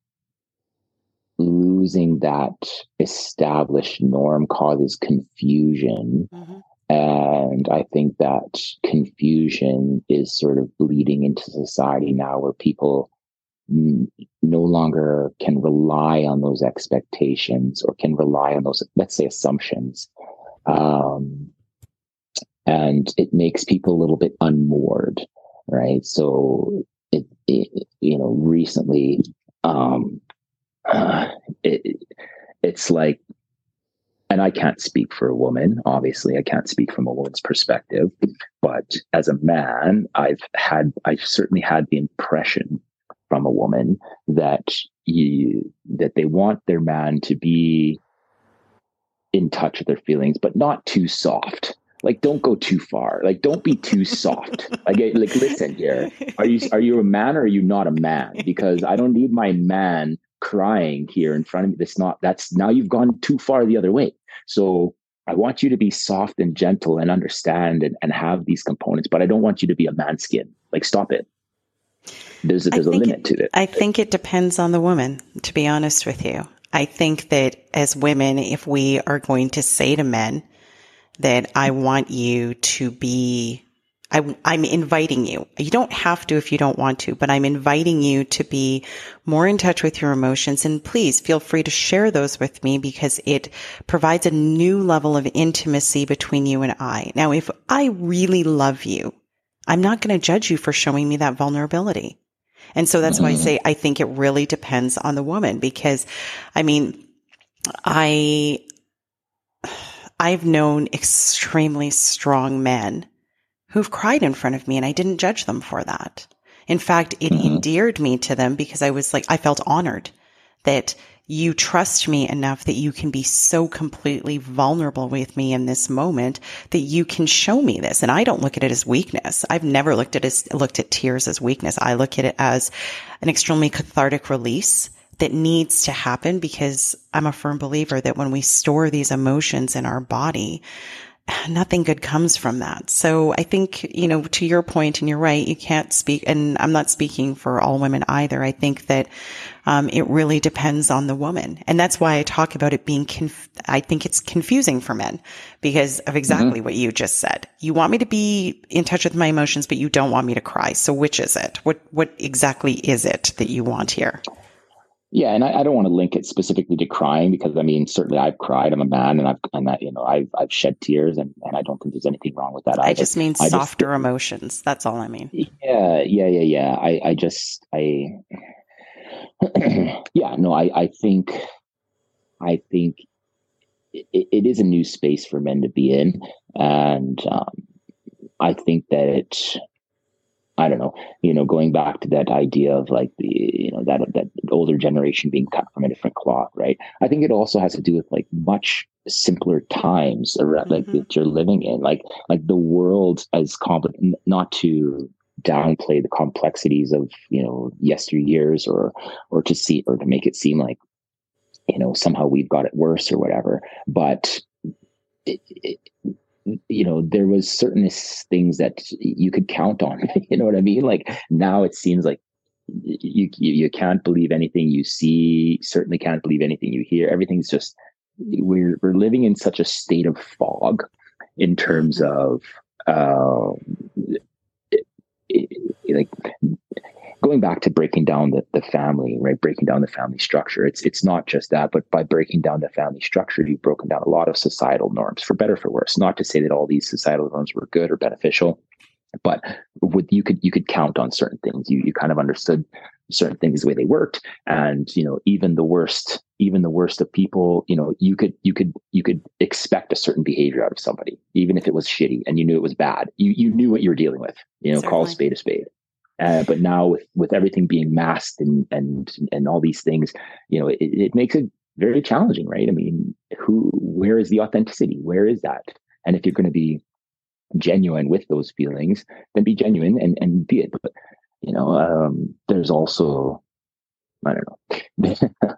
losing that established norm causes confusion. Mm-hmm. And I think that confusion is sort of bleeding into society now, where people n- no longer can rely on those expectations or can rely on those, let's say, assumptions. Um, and it makes people a little bit unmoored, right? So, it, it you know, recently, um, uh, it, it's like, and I can't speak for a woman, obviously, I can't speak from a woman's perspective, but as a man, I've had, I've certainly had the impression from a woman that you, that they want their man to be in touch with their feelings, but not too soft. Like, don't go too far. Like, don't be too soft. Like, like, listen here. Are you, are you a man or are you not a man? Because I don't need my man crying here in front of me. That's not, that's, now you've gone too far the other way. So I want you to be soft and gentle and understand and, and have these components, but I don't want you to be a man skin. Like, stop it. There's a, there's a limit it, to it. I think it depends on the woman, to be honest with you. I think that as women, if we are going to say to men that I want you to be, I, I'm inviting you. You don't have to if you don't want to, but I'm inviting you to be more in touch with your emotions. And please feel free to share those with me, because it provides a new level of intimacy between you and I. Now, if I really love you, I'm not going to judge you for showing me that vulnerability. And so that's why I say I think it really depends on the woman, because, I mean, I, I've known extremely strong men who've cried in front of me, and I didn't judge them for that. In fact, it mm-hmm. endeared me to them, because I was like, I felt honored that you trust me enough that you can be so completely vulnerable with me in this moment, that you can show me this. And I don't look at it as weakness. I've never looked at it, looked at tears as weakness. I look at it as an extremely cathartic release that needs to happen, because I'm a firm believer that when we store these emotions in our body, nothing good comes from that. So I think, you know, to your point, and you're right, you can't speak, and I'm not speaking for all women either. I think that um, it really depends on the woman. And that's why I talk about it being, conf- I think it's confusing for men because of exactly mm-hmm. what you just said. You want me to be in touch with my emotions, but you don't want me to cry. So which is it? What, what exactly is it that you want here? Yeah, and I, I don't want to link it specifically to crying, because I mean, certainly I've cried. I'm a man, and I've and that you know I've I've shed tears, and, and I don't think there's anything wrong with that either. I just mean I softer just, emotions. That's all I mean. Yeah, yeah, yeah, yeah. I I just I yeah no I I think I think it, it is a new space for men to be in, and um, I think that it. I don't know, you know, going back to that idea of like the, you know, that, that older generation being cut from a different cloth, right? I think it also has to do with like much simpler times around, like mm-hmm. that you're living in, like, like the world as complicated, not to downplay the complexities of, you know, yesteryears, or, or to see, or to make it seem like, you know, somehow we've got it worse or whatever, but it, it, you know, there was certain things that you could count on, you know what I mean? Like now it seems like you, you, you can't believe anything you see, certainly can't believe anything you hear. Everything's just, we're, we're living in such a state of fog in terms of, uh, it, it, like, going back to breaking down the, the family, right? Breaking down the family structure. It's it's not just that, but by breaking down the family structure, you've broken down a lot of societal norms, for better or for worse. Not to say that all these societal norms were good or beneficial, but with you could you could count on certain things. You you kind of understood certain things the way they worked, and you know even the worst, even the worst of people, you know you could you could you could expect a certain behavior out of somebody, even if it was shitty and you knew it was bad. You you knew what you were dealing with. You know, Certainly. Call a spade a spade. Uh, but now with, with everything being masked and, and, and all these things, you know, it, it makes it very challenging, right? I mean, who, where is the authenticity? Where is that? And if you're going to be genuine with those feelings, then be genuine and, and be it. But, you know, um, there's also, I don't know,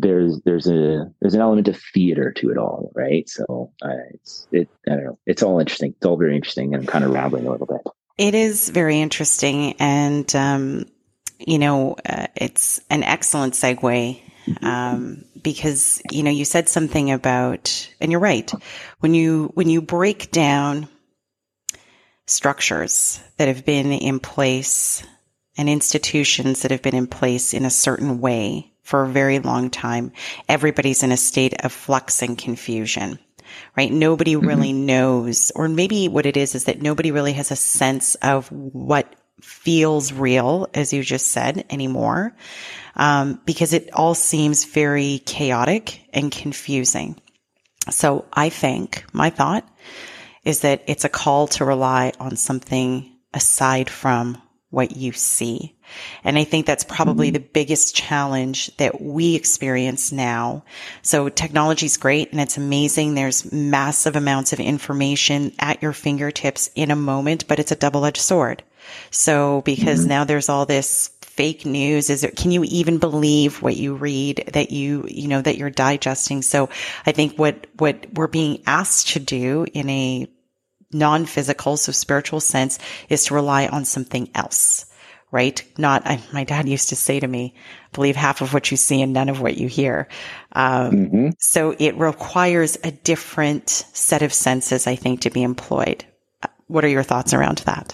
there's there's a there's an element of theater to it all, right? So uh, it's it I don't know. It's all interesting. It's all very interesting, and I'm kind of rambling a little bit. It is very interesting, and um, you know, uh, it's an excellent segue um, because you know you said something about, and you're right, when you when you break down structures that have been in place and institutions that have been in place in a certain way for a very long time, everybody's in a state of flux and confusion, right? Nobody really mm-hmm. knows, or maybe what it is, is that nobody really has a sense of what feels real, as you just said, anymore, um, because it all seems very chaotic and confusing. So I think my thought is that it's a call to rely on something aside from what you see. And I think that's probably mm-hmm. the biggest challenge that we experience now. So technology is great and it's amazing. There's massive amounts of information at your fingertips in a moment, but it's a double-edged sword. So because mm-hmm. now there's all this fake news, is it, can you even believe what you read that you, you know, that you're digesting? So I think what, what we're being asked to do in a non-physical, so spiritual sense is to rely on something else, right? Not, I, my dad used to say to me, believe half of what you see and none of what you hear. Um, mm-hmm. So it requires a different set of senses, I think, to be employed. What are your thoughts around that?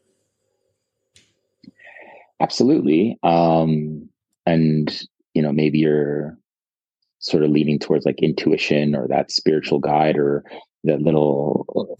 Absolutely. Um, and, you know, maybe you're sort of leaning towards like intuition or that spiritual guide or that little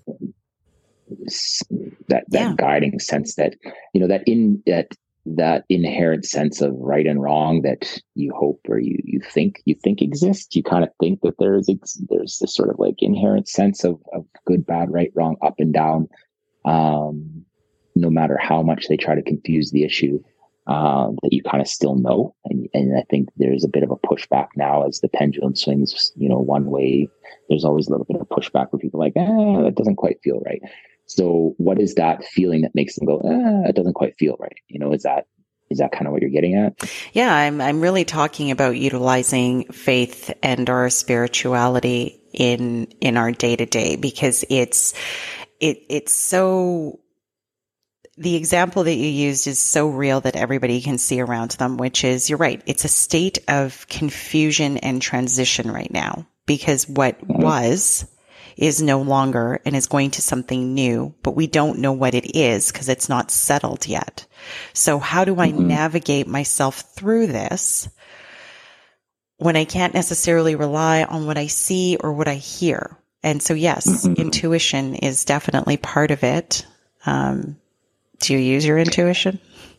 that that yeah. guiding sense that, you know, that in that that inherent sense of right and wrong that you hope or you you think you think exists. You kind of think that there's there's this sort of like inherent sense of of good, bad, right, wrong, up and down, um, no matter how much they try to confuse the issue, um, that you kind of still know. And and I think there's a bit of a pushback now as the pendulum swings, you know, one way. There's always a little bit of pushback where people are like, eh, that doesn't quite feel right. So what is that feeling that makes them go, ah, it doesn't quite feel right? You know, is that, is that kind of what you're getting at? Yeah, I'm, I'm really talking about utilizing faith and our spirituality in, in our day to day, because it's, it, it's so, the example that you used is so real that everybody can see around them, which is, you're right. It's a state of confusion and transition right now, because what mm-hmm. was is no longer and is going to something new, but we don't know what it is because it's not settled yet. So how do I mm-hmm. navigate myself through this when I can't necessarily rely on what I see or what I hear? And so, yes, mm-hmm. intuition is definitely part of it. Um, do you use your intuition?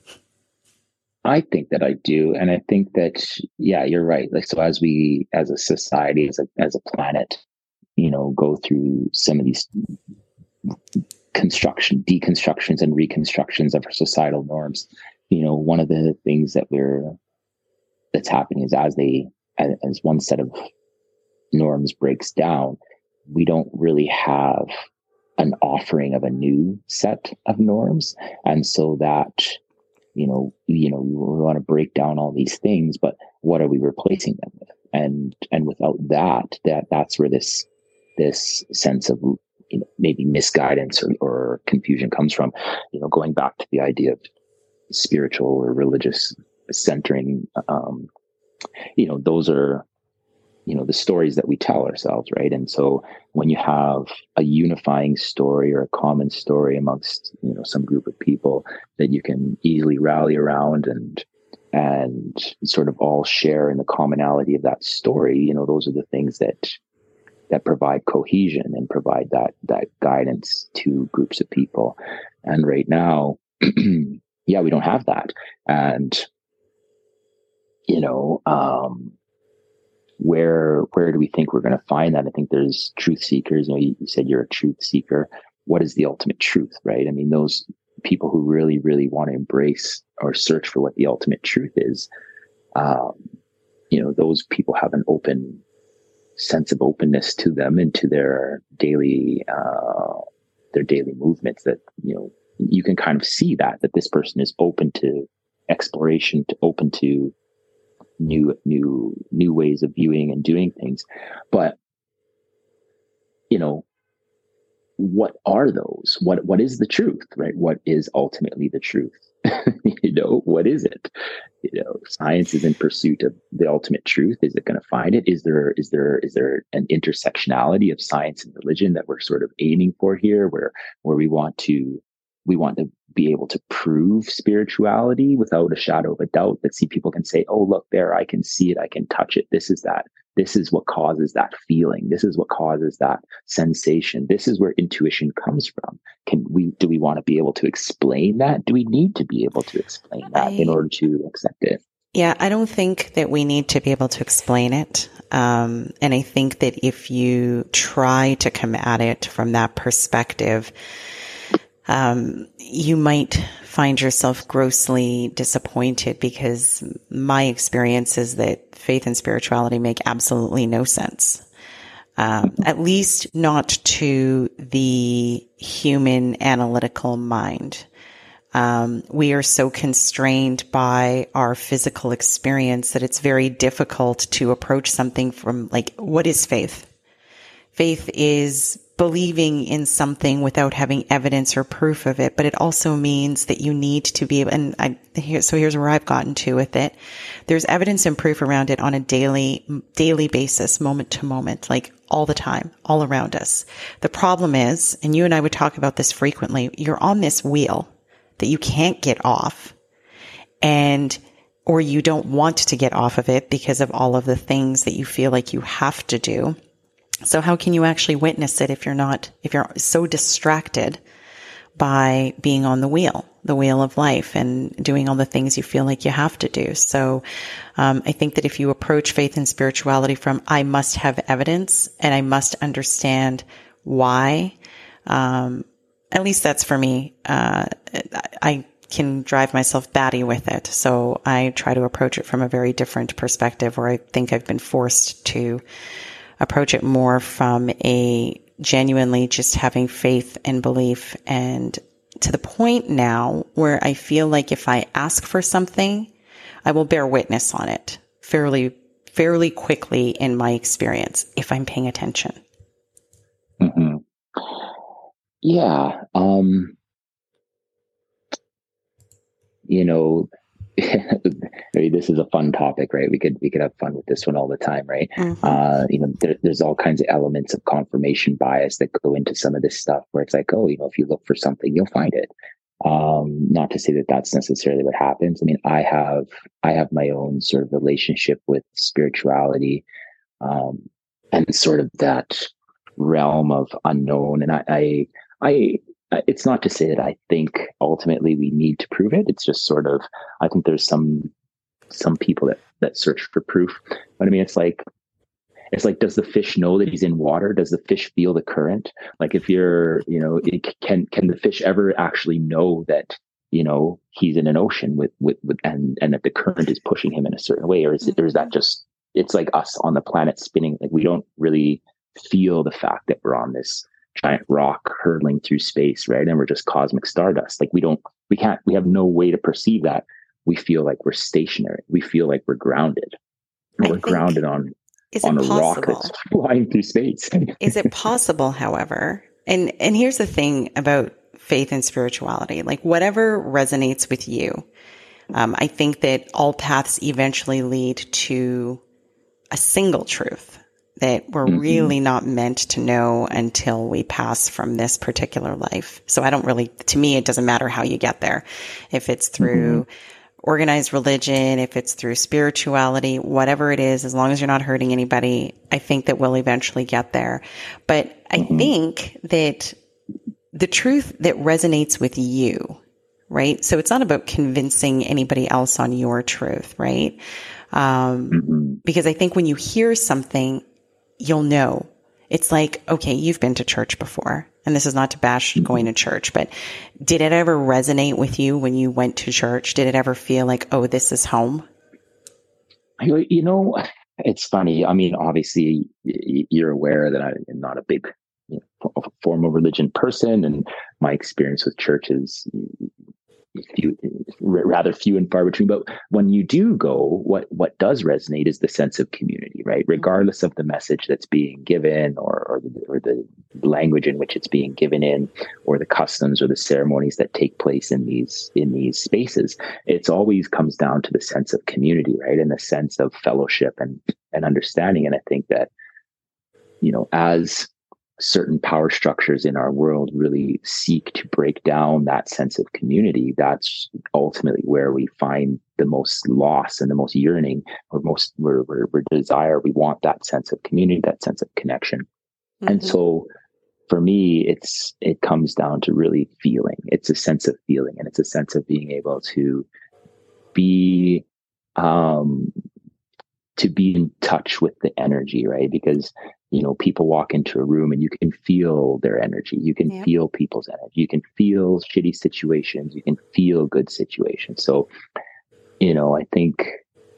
I think that I do. And I think that, yeah, you're right. Like, so as we, as a society, as a, as a planet, you know, go through some of these construction, deconstructions and reconstructions of our societal norms. You know, one of the things that we're, that's happening is as they, as, as one set of norms breaks down, we don't really have an offering of a new set of norms. And so that, you know, you know, we want to break down all these things, but what are we replacing them with? And, and without that, that, that's where this, this sense of, you know, maybe misguidance or, or confusion comes from, you know, going back to the idea of spiritual or religious centering. Um, you know, those are, you know, the stories that we tell ourselves, right? And so when you have a unifying story or a common story amongst, you know, some group of people that you can easily rally around and, and sort of all share in the commonality of that story, you know, those are the things that, that provide cohesion and provide that, that guidance to groups of people. And right now, yeah, we don't have that. And, you know, um, where, where do we think we're going to find that? I think there's truth seekers. You know, you, you said you're a truth seeker. What is the ultimate truth, right? I mean, those people who really, really want to embrace or search for what the ultimate truth is, um, you know, those people have an open sense of openness to them and to their daily, uh, their daily movements that, you know, you can kind of see that, that this person is open to exploration, to open to, new, new, new ways of viewing and doing things. But, you know, what are those? What, what is the truth, right? What is ultimately the truth? You know, what is it? You know, science is in pursuit of the ultimate truth. Is it going to find it? Is there, is there, is there an intersectionality of science and religion that we're sort of aiming for here, where, where we want to, we want to be able to prove spirituality without a shadow of a doubt, that see people can say, oh, look there, I can see it. I can touch it. This is that. This is what causes that feeling. This is what causes that sensation. This is where intuition comes from. Can we, do we want to be able to explain that? Do we need to be able to explain that I, in order to accept it? Yeah, I don't think that we need to be able to explain it. Um, and I think that if you try to come at it from that perspective, um, you might find yourself grossly disappointed, because my experience is that faith and spirituality make absolutely no sense. Um, at least not to the human analytical mind. Um, we are so constrained by our physical experience that it's very difficult to approach something from, like, what is faith? Faith is believing in something without having evidence or proof of it, but it also means that you need to be able, and I, here, so here's where I've gotten to with it. There's evidence and proof around it on a daily, daily basis, moment to moment, like all the time, all around us. The problem is, and you and I would talk about this frequently, you're on this wheel that you can't get off, and, or you don't want to get off of it because of all of the things that you feel like you have to do. So how can you actually witness it if you're not, if you're so distracted by being on the wheel, the wheel of life, and doing all the things you feel like you have to do? So um, I think that if you approach faith and spirituality from, I must have evidence and I must understand why, um, at least that's for me, uh, I can drive myself batty with it. So I try to approach it from a very different perspective, where I think I've been forced to approach it more from a genuinely just having faith and belief, and to the point now where I feel like if I ask for something, I will bear witness on it fairly, fairly quickly in my experience, if I'm paying attention. Mm-hmm. Yeah. Um, you know, I mean, this is a fun topic, right? We could we could have fun with this one all the time, right? Mm-hmm. Uh, you know, there, there's all kinds of elements of confirmation bias that go into some of this stuff, where it's like, oh, you know, if you look for something, you'll find it. Um, not to say that that's necessarily what happens. I mean, I have I have my own sort of relationship with spirituality, um, and sort of that realm of unknown, and I I. I It's not to say that I think ultimately we need to prove it. It's just sort of, I think there's some some people that that search for proof. But I mean, it's like it's like, does the fish know that he's in water? Does the fish feel the current? Like, if you're, you know, it, can can the fish ever actually know that, you know, he's in an ocean with with, with and and that the current is pushing him in a certain way, or is it, or is that just, it's like us on the planet spinning? Like, we don't really feel the fact that we're on this giant rock hurtling through space, right? And we're just cosmic stardust. Like, we don't, we can't, we have no way to perceive that. We feel like we're stationary. We feel like we're grounded. We're grounded on, on a rock that's flying through space. Is it possible, however, and, and here's the thing about faith and spirituality, like, whatever resonates with you, um, I think that all paths eventually lead to a single truth that we're mm-hmm. really not meant to know until we pass from this particular life. So I don't really, to me, it doesn't matter how you get there. If it's through mm-hmm. organized religion, if it's through spirituality, whatever it is, as long as you're not hurting anybody, I think that we'll eventually get there. But I mm-hmm. think that the truth that resonates with you, right? So it's not about convincing anybody else on your truth, right? Um, mm-hmm. Because I think when you hear something, you'll know. It's like, okay, you've been to church before, and this is not to bash mm-hmm. going to church, but did it ever resonate with you when you went to church? Did it ever feel like, oh, this is home? You know, it's funny. I mean, obviously, you're aware that I'm not a big, you know, formal religion person, and my experience with church is few, rather few and far between. But when you do go, what what does resonate is the sense of community, right? Regardless of the message that's being given, or or the, or the language in which it's being given in, or the customs or the ceremonies that take place in these in these spaces, it's always comes down to the sense of community, right? And the sense of fellowship and and understanding. And I think that, you know, as certain power structures in our world really seek to break down that sense of community, that's ultimately where we find the most loss and the most yearning, or most we're, we're, we're desire. We want that sense of community, that sense of connection. Mm-hmm. And so for me, it's it comes down to really feeling. It's a sense of feeling, and it's a sense of being able to be um to be in touch with the energy, right? Because, you know, people walk into a room and you can feel their energy. You can yep. feel people's energy. You can feel shitty situations. You can feel good situations. So, you know, I think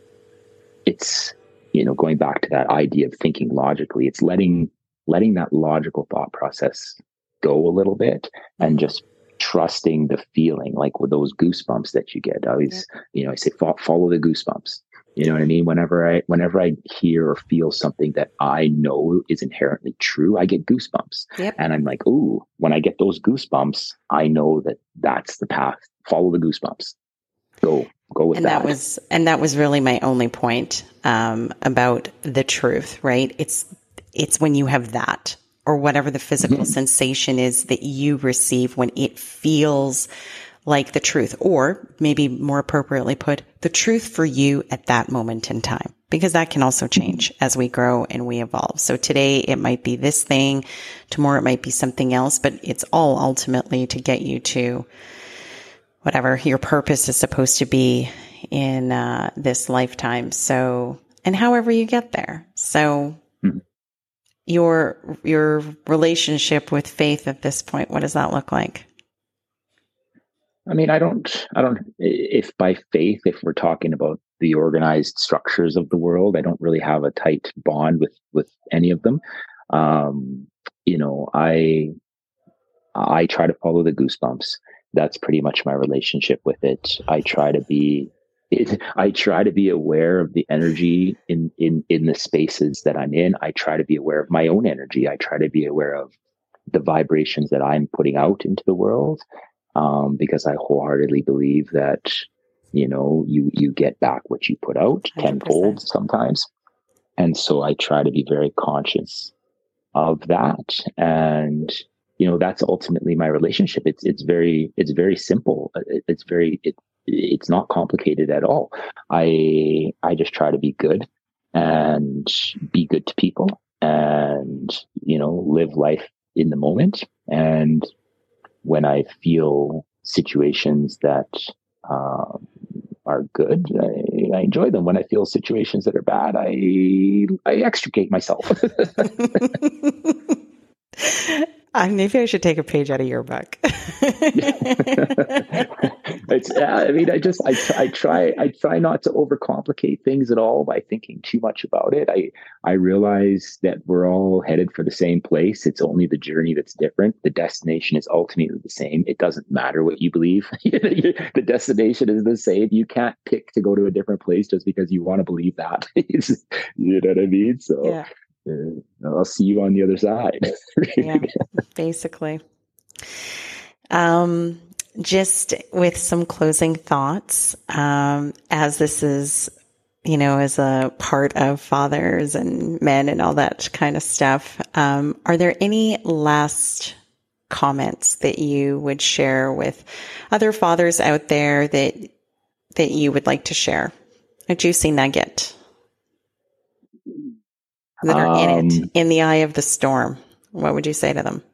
it's, you know, going back to that idea of thinking logically, it's letting, letting that logical thought process go a little bit and just trusting the feeling, like with those goosebumps that you get. I always, yep. you know, I say, follow the goosebumps. You know what I mean? Whenever I, whenever I hear or feel something that I know is inherently true, I get goosebumps. Yep. And I'm like, ooh, when I get those goosebumps, I know that that's the path. Follow the goosebumps. Go, go with and that. that was, and that was really my only point, um, about the truth, right? It's, it's when you have that, or whatever the physical mm-hmm. sensation is that you receive when it feels like the truth, or maybe more appropriately put, the truth for you at that moment in time, because that can also change as we grow and we evolve. So today it might be this thing, tomorrow it might be something else, but it's all ultimately to get you to whatever your purpose is supposed to be in uh, this lifetime. So, and however you get there. So mm-hmm. your, your relationship with faith at this point, what does that look like? I mean, I don't, I don't, if by faith, if we're talking about the organized structures of the world, I don't really have a tight bond with, with any of them. Um, you know, I, I try to follow the goosebumps. That's pretty much my relationship with it. I try to be, it, I try to be aware of the energy in, in, in the spaces that I'm in. I try to be aware of my own energy. I try to be aware of the vibrations that I'm putting out into the world. Um, because I wholeheartedly believe that, you know, you, you get back what you put out one hundred percent tenfold sometimes. And so I try to be very conscious of that. And, you know, that's ultimately my relationship. It's, it's very, it's very simple. It, it's very, it, it's not complicated at all. I, I just try to be good and be good to people and, you know, live life in the moment. And when I feel situations that um, are good, I, I enjoy them. When I feel situations that are bad, I I extricate myself. Uh, maybe I should take a page out of your book. It's, yeah, I mean, I just, I, I try, I try not to overcomplicate things at all by thinking too much about it. I, I realize that we're all headed for the same place. It's only the journey that's different. The destination is ultimately the same. It doesn't matter what you believe. The destination is the same. You can't pick to go to a different place just because you want to believe that. You know what I mean? So. Yeah. Uh, I'll see you on the other side. Yeah, basically. Um, just with some closing thoughts, um, as this is, you know, as a part of fathers and men and all that kind of stuff, um, are there any last comments that you would share with other fathers out there that that you would like to share? A juicy nugget that are um, in it, in the eye of the storm. What would you say to them?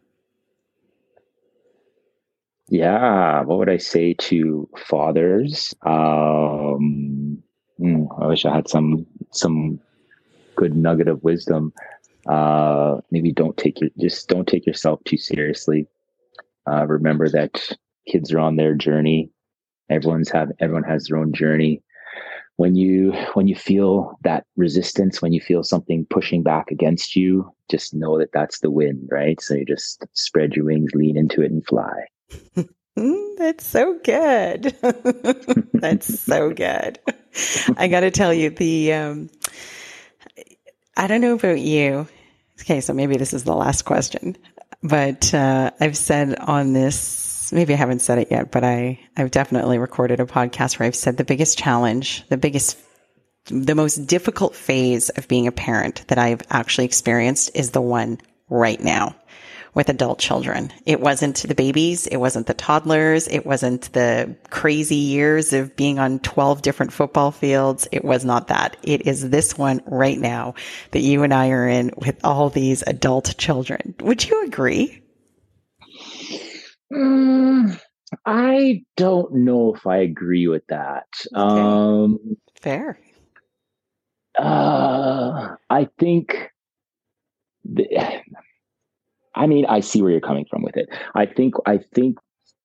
Yeah, what would I say to fathers? Um, hmm, I wish I had some some good nugget of wisdom. Uh, maybe don't take your just don't take yourself too seriously. Uh, remember that kids are on their journey. Everyone's have everyone has their own journey. When you when you feel that resistance, when you feel something pushing back against you, just know that that's the wind, right? So you just spread your wings, lean into it, and fly. Mm, that's so good. That's so good. I got to tell you, the um, I don't know about you. Okay, so maybe this is the last question, but uh, I've said on this, maybe I haven't said it yet, but I, I've definitely recorded a podcast where I've said the biggest challenge, the biggest, the most difficult phase of being a parent that I've actually experienced is the one right now with adult children. It wasn't the babies. It wasn't the toddlers. It wasn't the crazy years of being on twelve different football fields. It was not that. It is this one right now that you and I are in with all these adult children. Would you agree? Mm, I don't know if I agree with that. Okay. Um, Fair. Uh, I think the, I mean, I see where you're coming from with it. I think, I think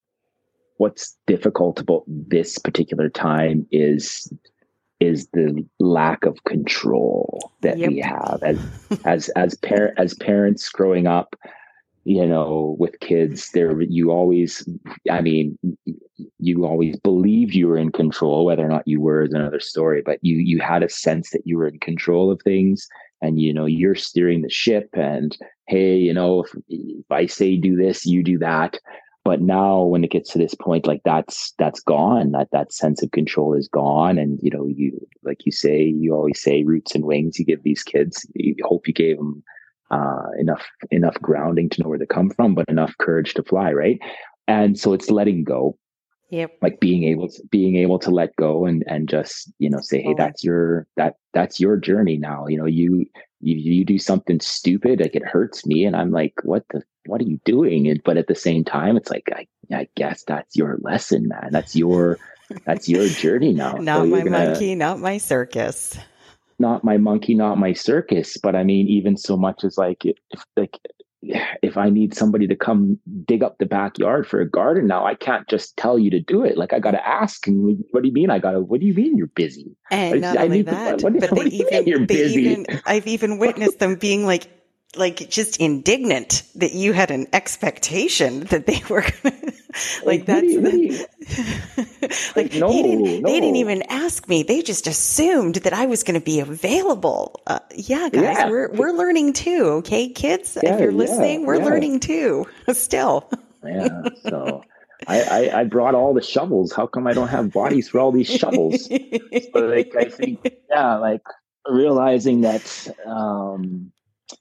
what's difficult about this particular time is, is the lack of control that Yep. we have as, as, as par- as parents growing up, you know, with kids there, you always, I mean, you always believed you were in control. Whether or not you were is another story, but you, you had a sense that you were in control of things, and, you know, you're steering the ship, and, hey, you know, if, if I say do this, you do that. But now when it gets to this point, like that's, that's gone, that, that sense of control is gone. And, you know, you, like you say, you always say roots and wings, you give these kids, you hope you gave them uh, enough, enough grounding to know where they come from, but enough courage to fly. Right. And so it's letting go. Yep. Like being able to, being able to let go and, and just, you know, say, hey, that's your, that, that's your journey now. You know, you, you, you do something stupid, like it hurts me. And I'm like, what the, what are you doing? And, but at the same time, it's like, I, I guess that's your lesson, man. That's your, that's your journey now. Not so my gonna, monkey, not my circus. Not my monkey, not my circus. But I mean, even so much as like, if like, if I need somebody to come dig up the backyard for a garden now, I can't just tell you to do it. Like I got to ask. And what do you mean? I got to, what do you mean you're busy? And not I only need, that, what, but what they do you even, mean you're they busy? even, I've even witnessed them being like, like just indignant that you had an expectation that they were going to, like, like that's, you, you, like, like, no, he didn't, no. they didn't even ask me. They just assumed that I was going to be available. Uh, yeah, guys, Yeah. we're, we're learning too. Okay, kids, Yeah, if you're yeah, listening, we're yeah. learning too still. Yeah. So I, I, I brought all the shovels. How come I don't have bodies for all these shovels? So like, I think, yeah, like realizing that, um,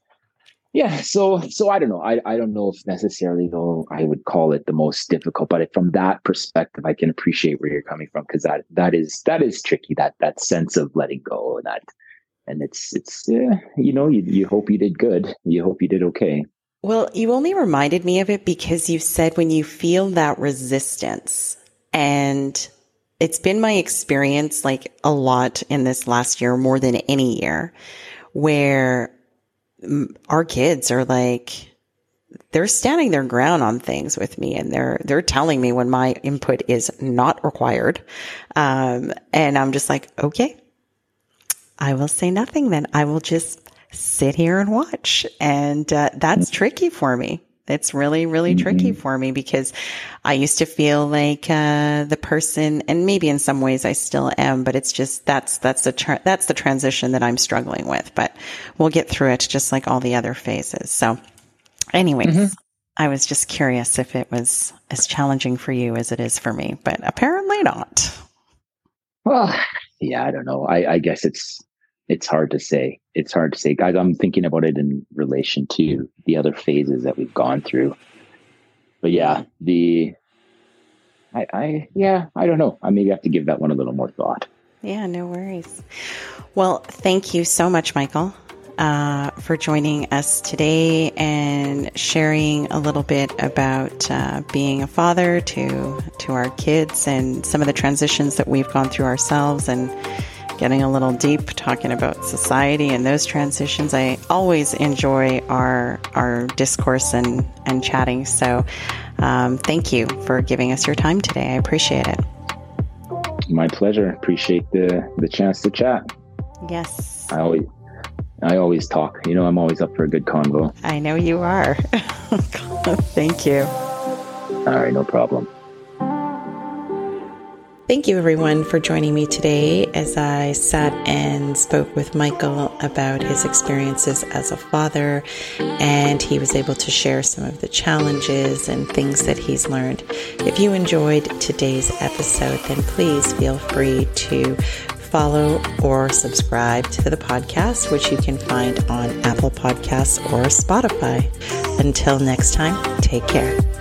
yeah, so so I don't know. I, I don't know if necessarily though I would call it the most difficult, but from that perspective, I can appreciate where you're coming from, because that that is that is tricky. That that sense of letting go, and that, and it's it's yeah, you know, you you hope you did good. You hope you did okay. Well, you only reminded me of it because you said when you feel that resistance, and it's been my experience like a lot in this last year, more than any year, where our kids are like, they're standing their ground on things with me, and they're, they're telling me when my input is not required. Um, and I'm just like, okay, I will say nothing then. I will just sit here and watch. And, uh, that's tricky for me. It's really, really mm-hmm. tricky for me, because I used to feel like, uh, the person, and maybe in some ways I still am, but it's just, that's, that's the, tra- that's the transition that I'm struggling with, but we'll get through it just like all the other phases. So anyways, mm-hmm. I was just curious if it was as challenging for you as it is for me, but apparently not. Well, yeah, I don't know. I, I guess it's, it's hard to say. It's hard to say, guys. I'm thinking about it in relation to the other phases that we've gone through. But yeah, the, I, I, yeah, I don't know. I maybe have to give that one a little more thought. Yeah, no worries. Well, thank you so much, Michael, uh, for joining us today and sharing a little bit about uh, being a father to to our kids, and some of the transitions that we've gone through ourselves, and getting a little deep talking about society and those transitions. I always enjoy our our discourse and, and chatting. So um, thank you for giving us your time today. I appreciate it. My pleasure. Appreciate the, the chance to chat. Yes. I always, I always talk. You know, I'm always up for a good convo. I know you are. Thank you. All right, no problem. Thank you, everyone, for joining me today as I sat and spoke with Michael about his experiences as a father, and he was able to share some of the challenges and things that he's learned. If you enjoyed today's episode, then please feel free to follow or subscribe to the podcast, which you can find on Apple Podcasts or Spotify. Until next time, take care.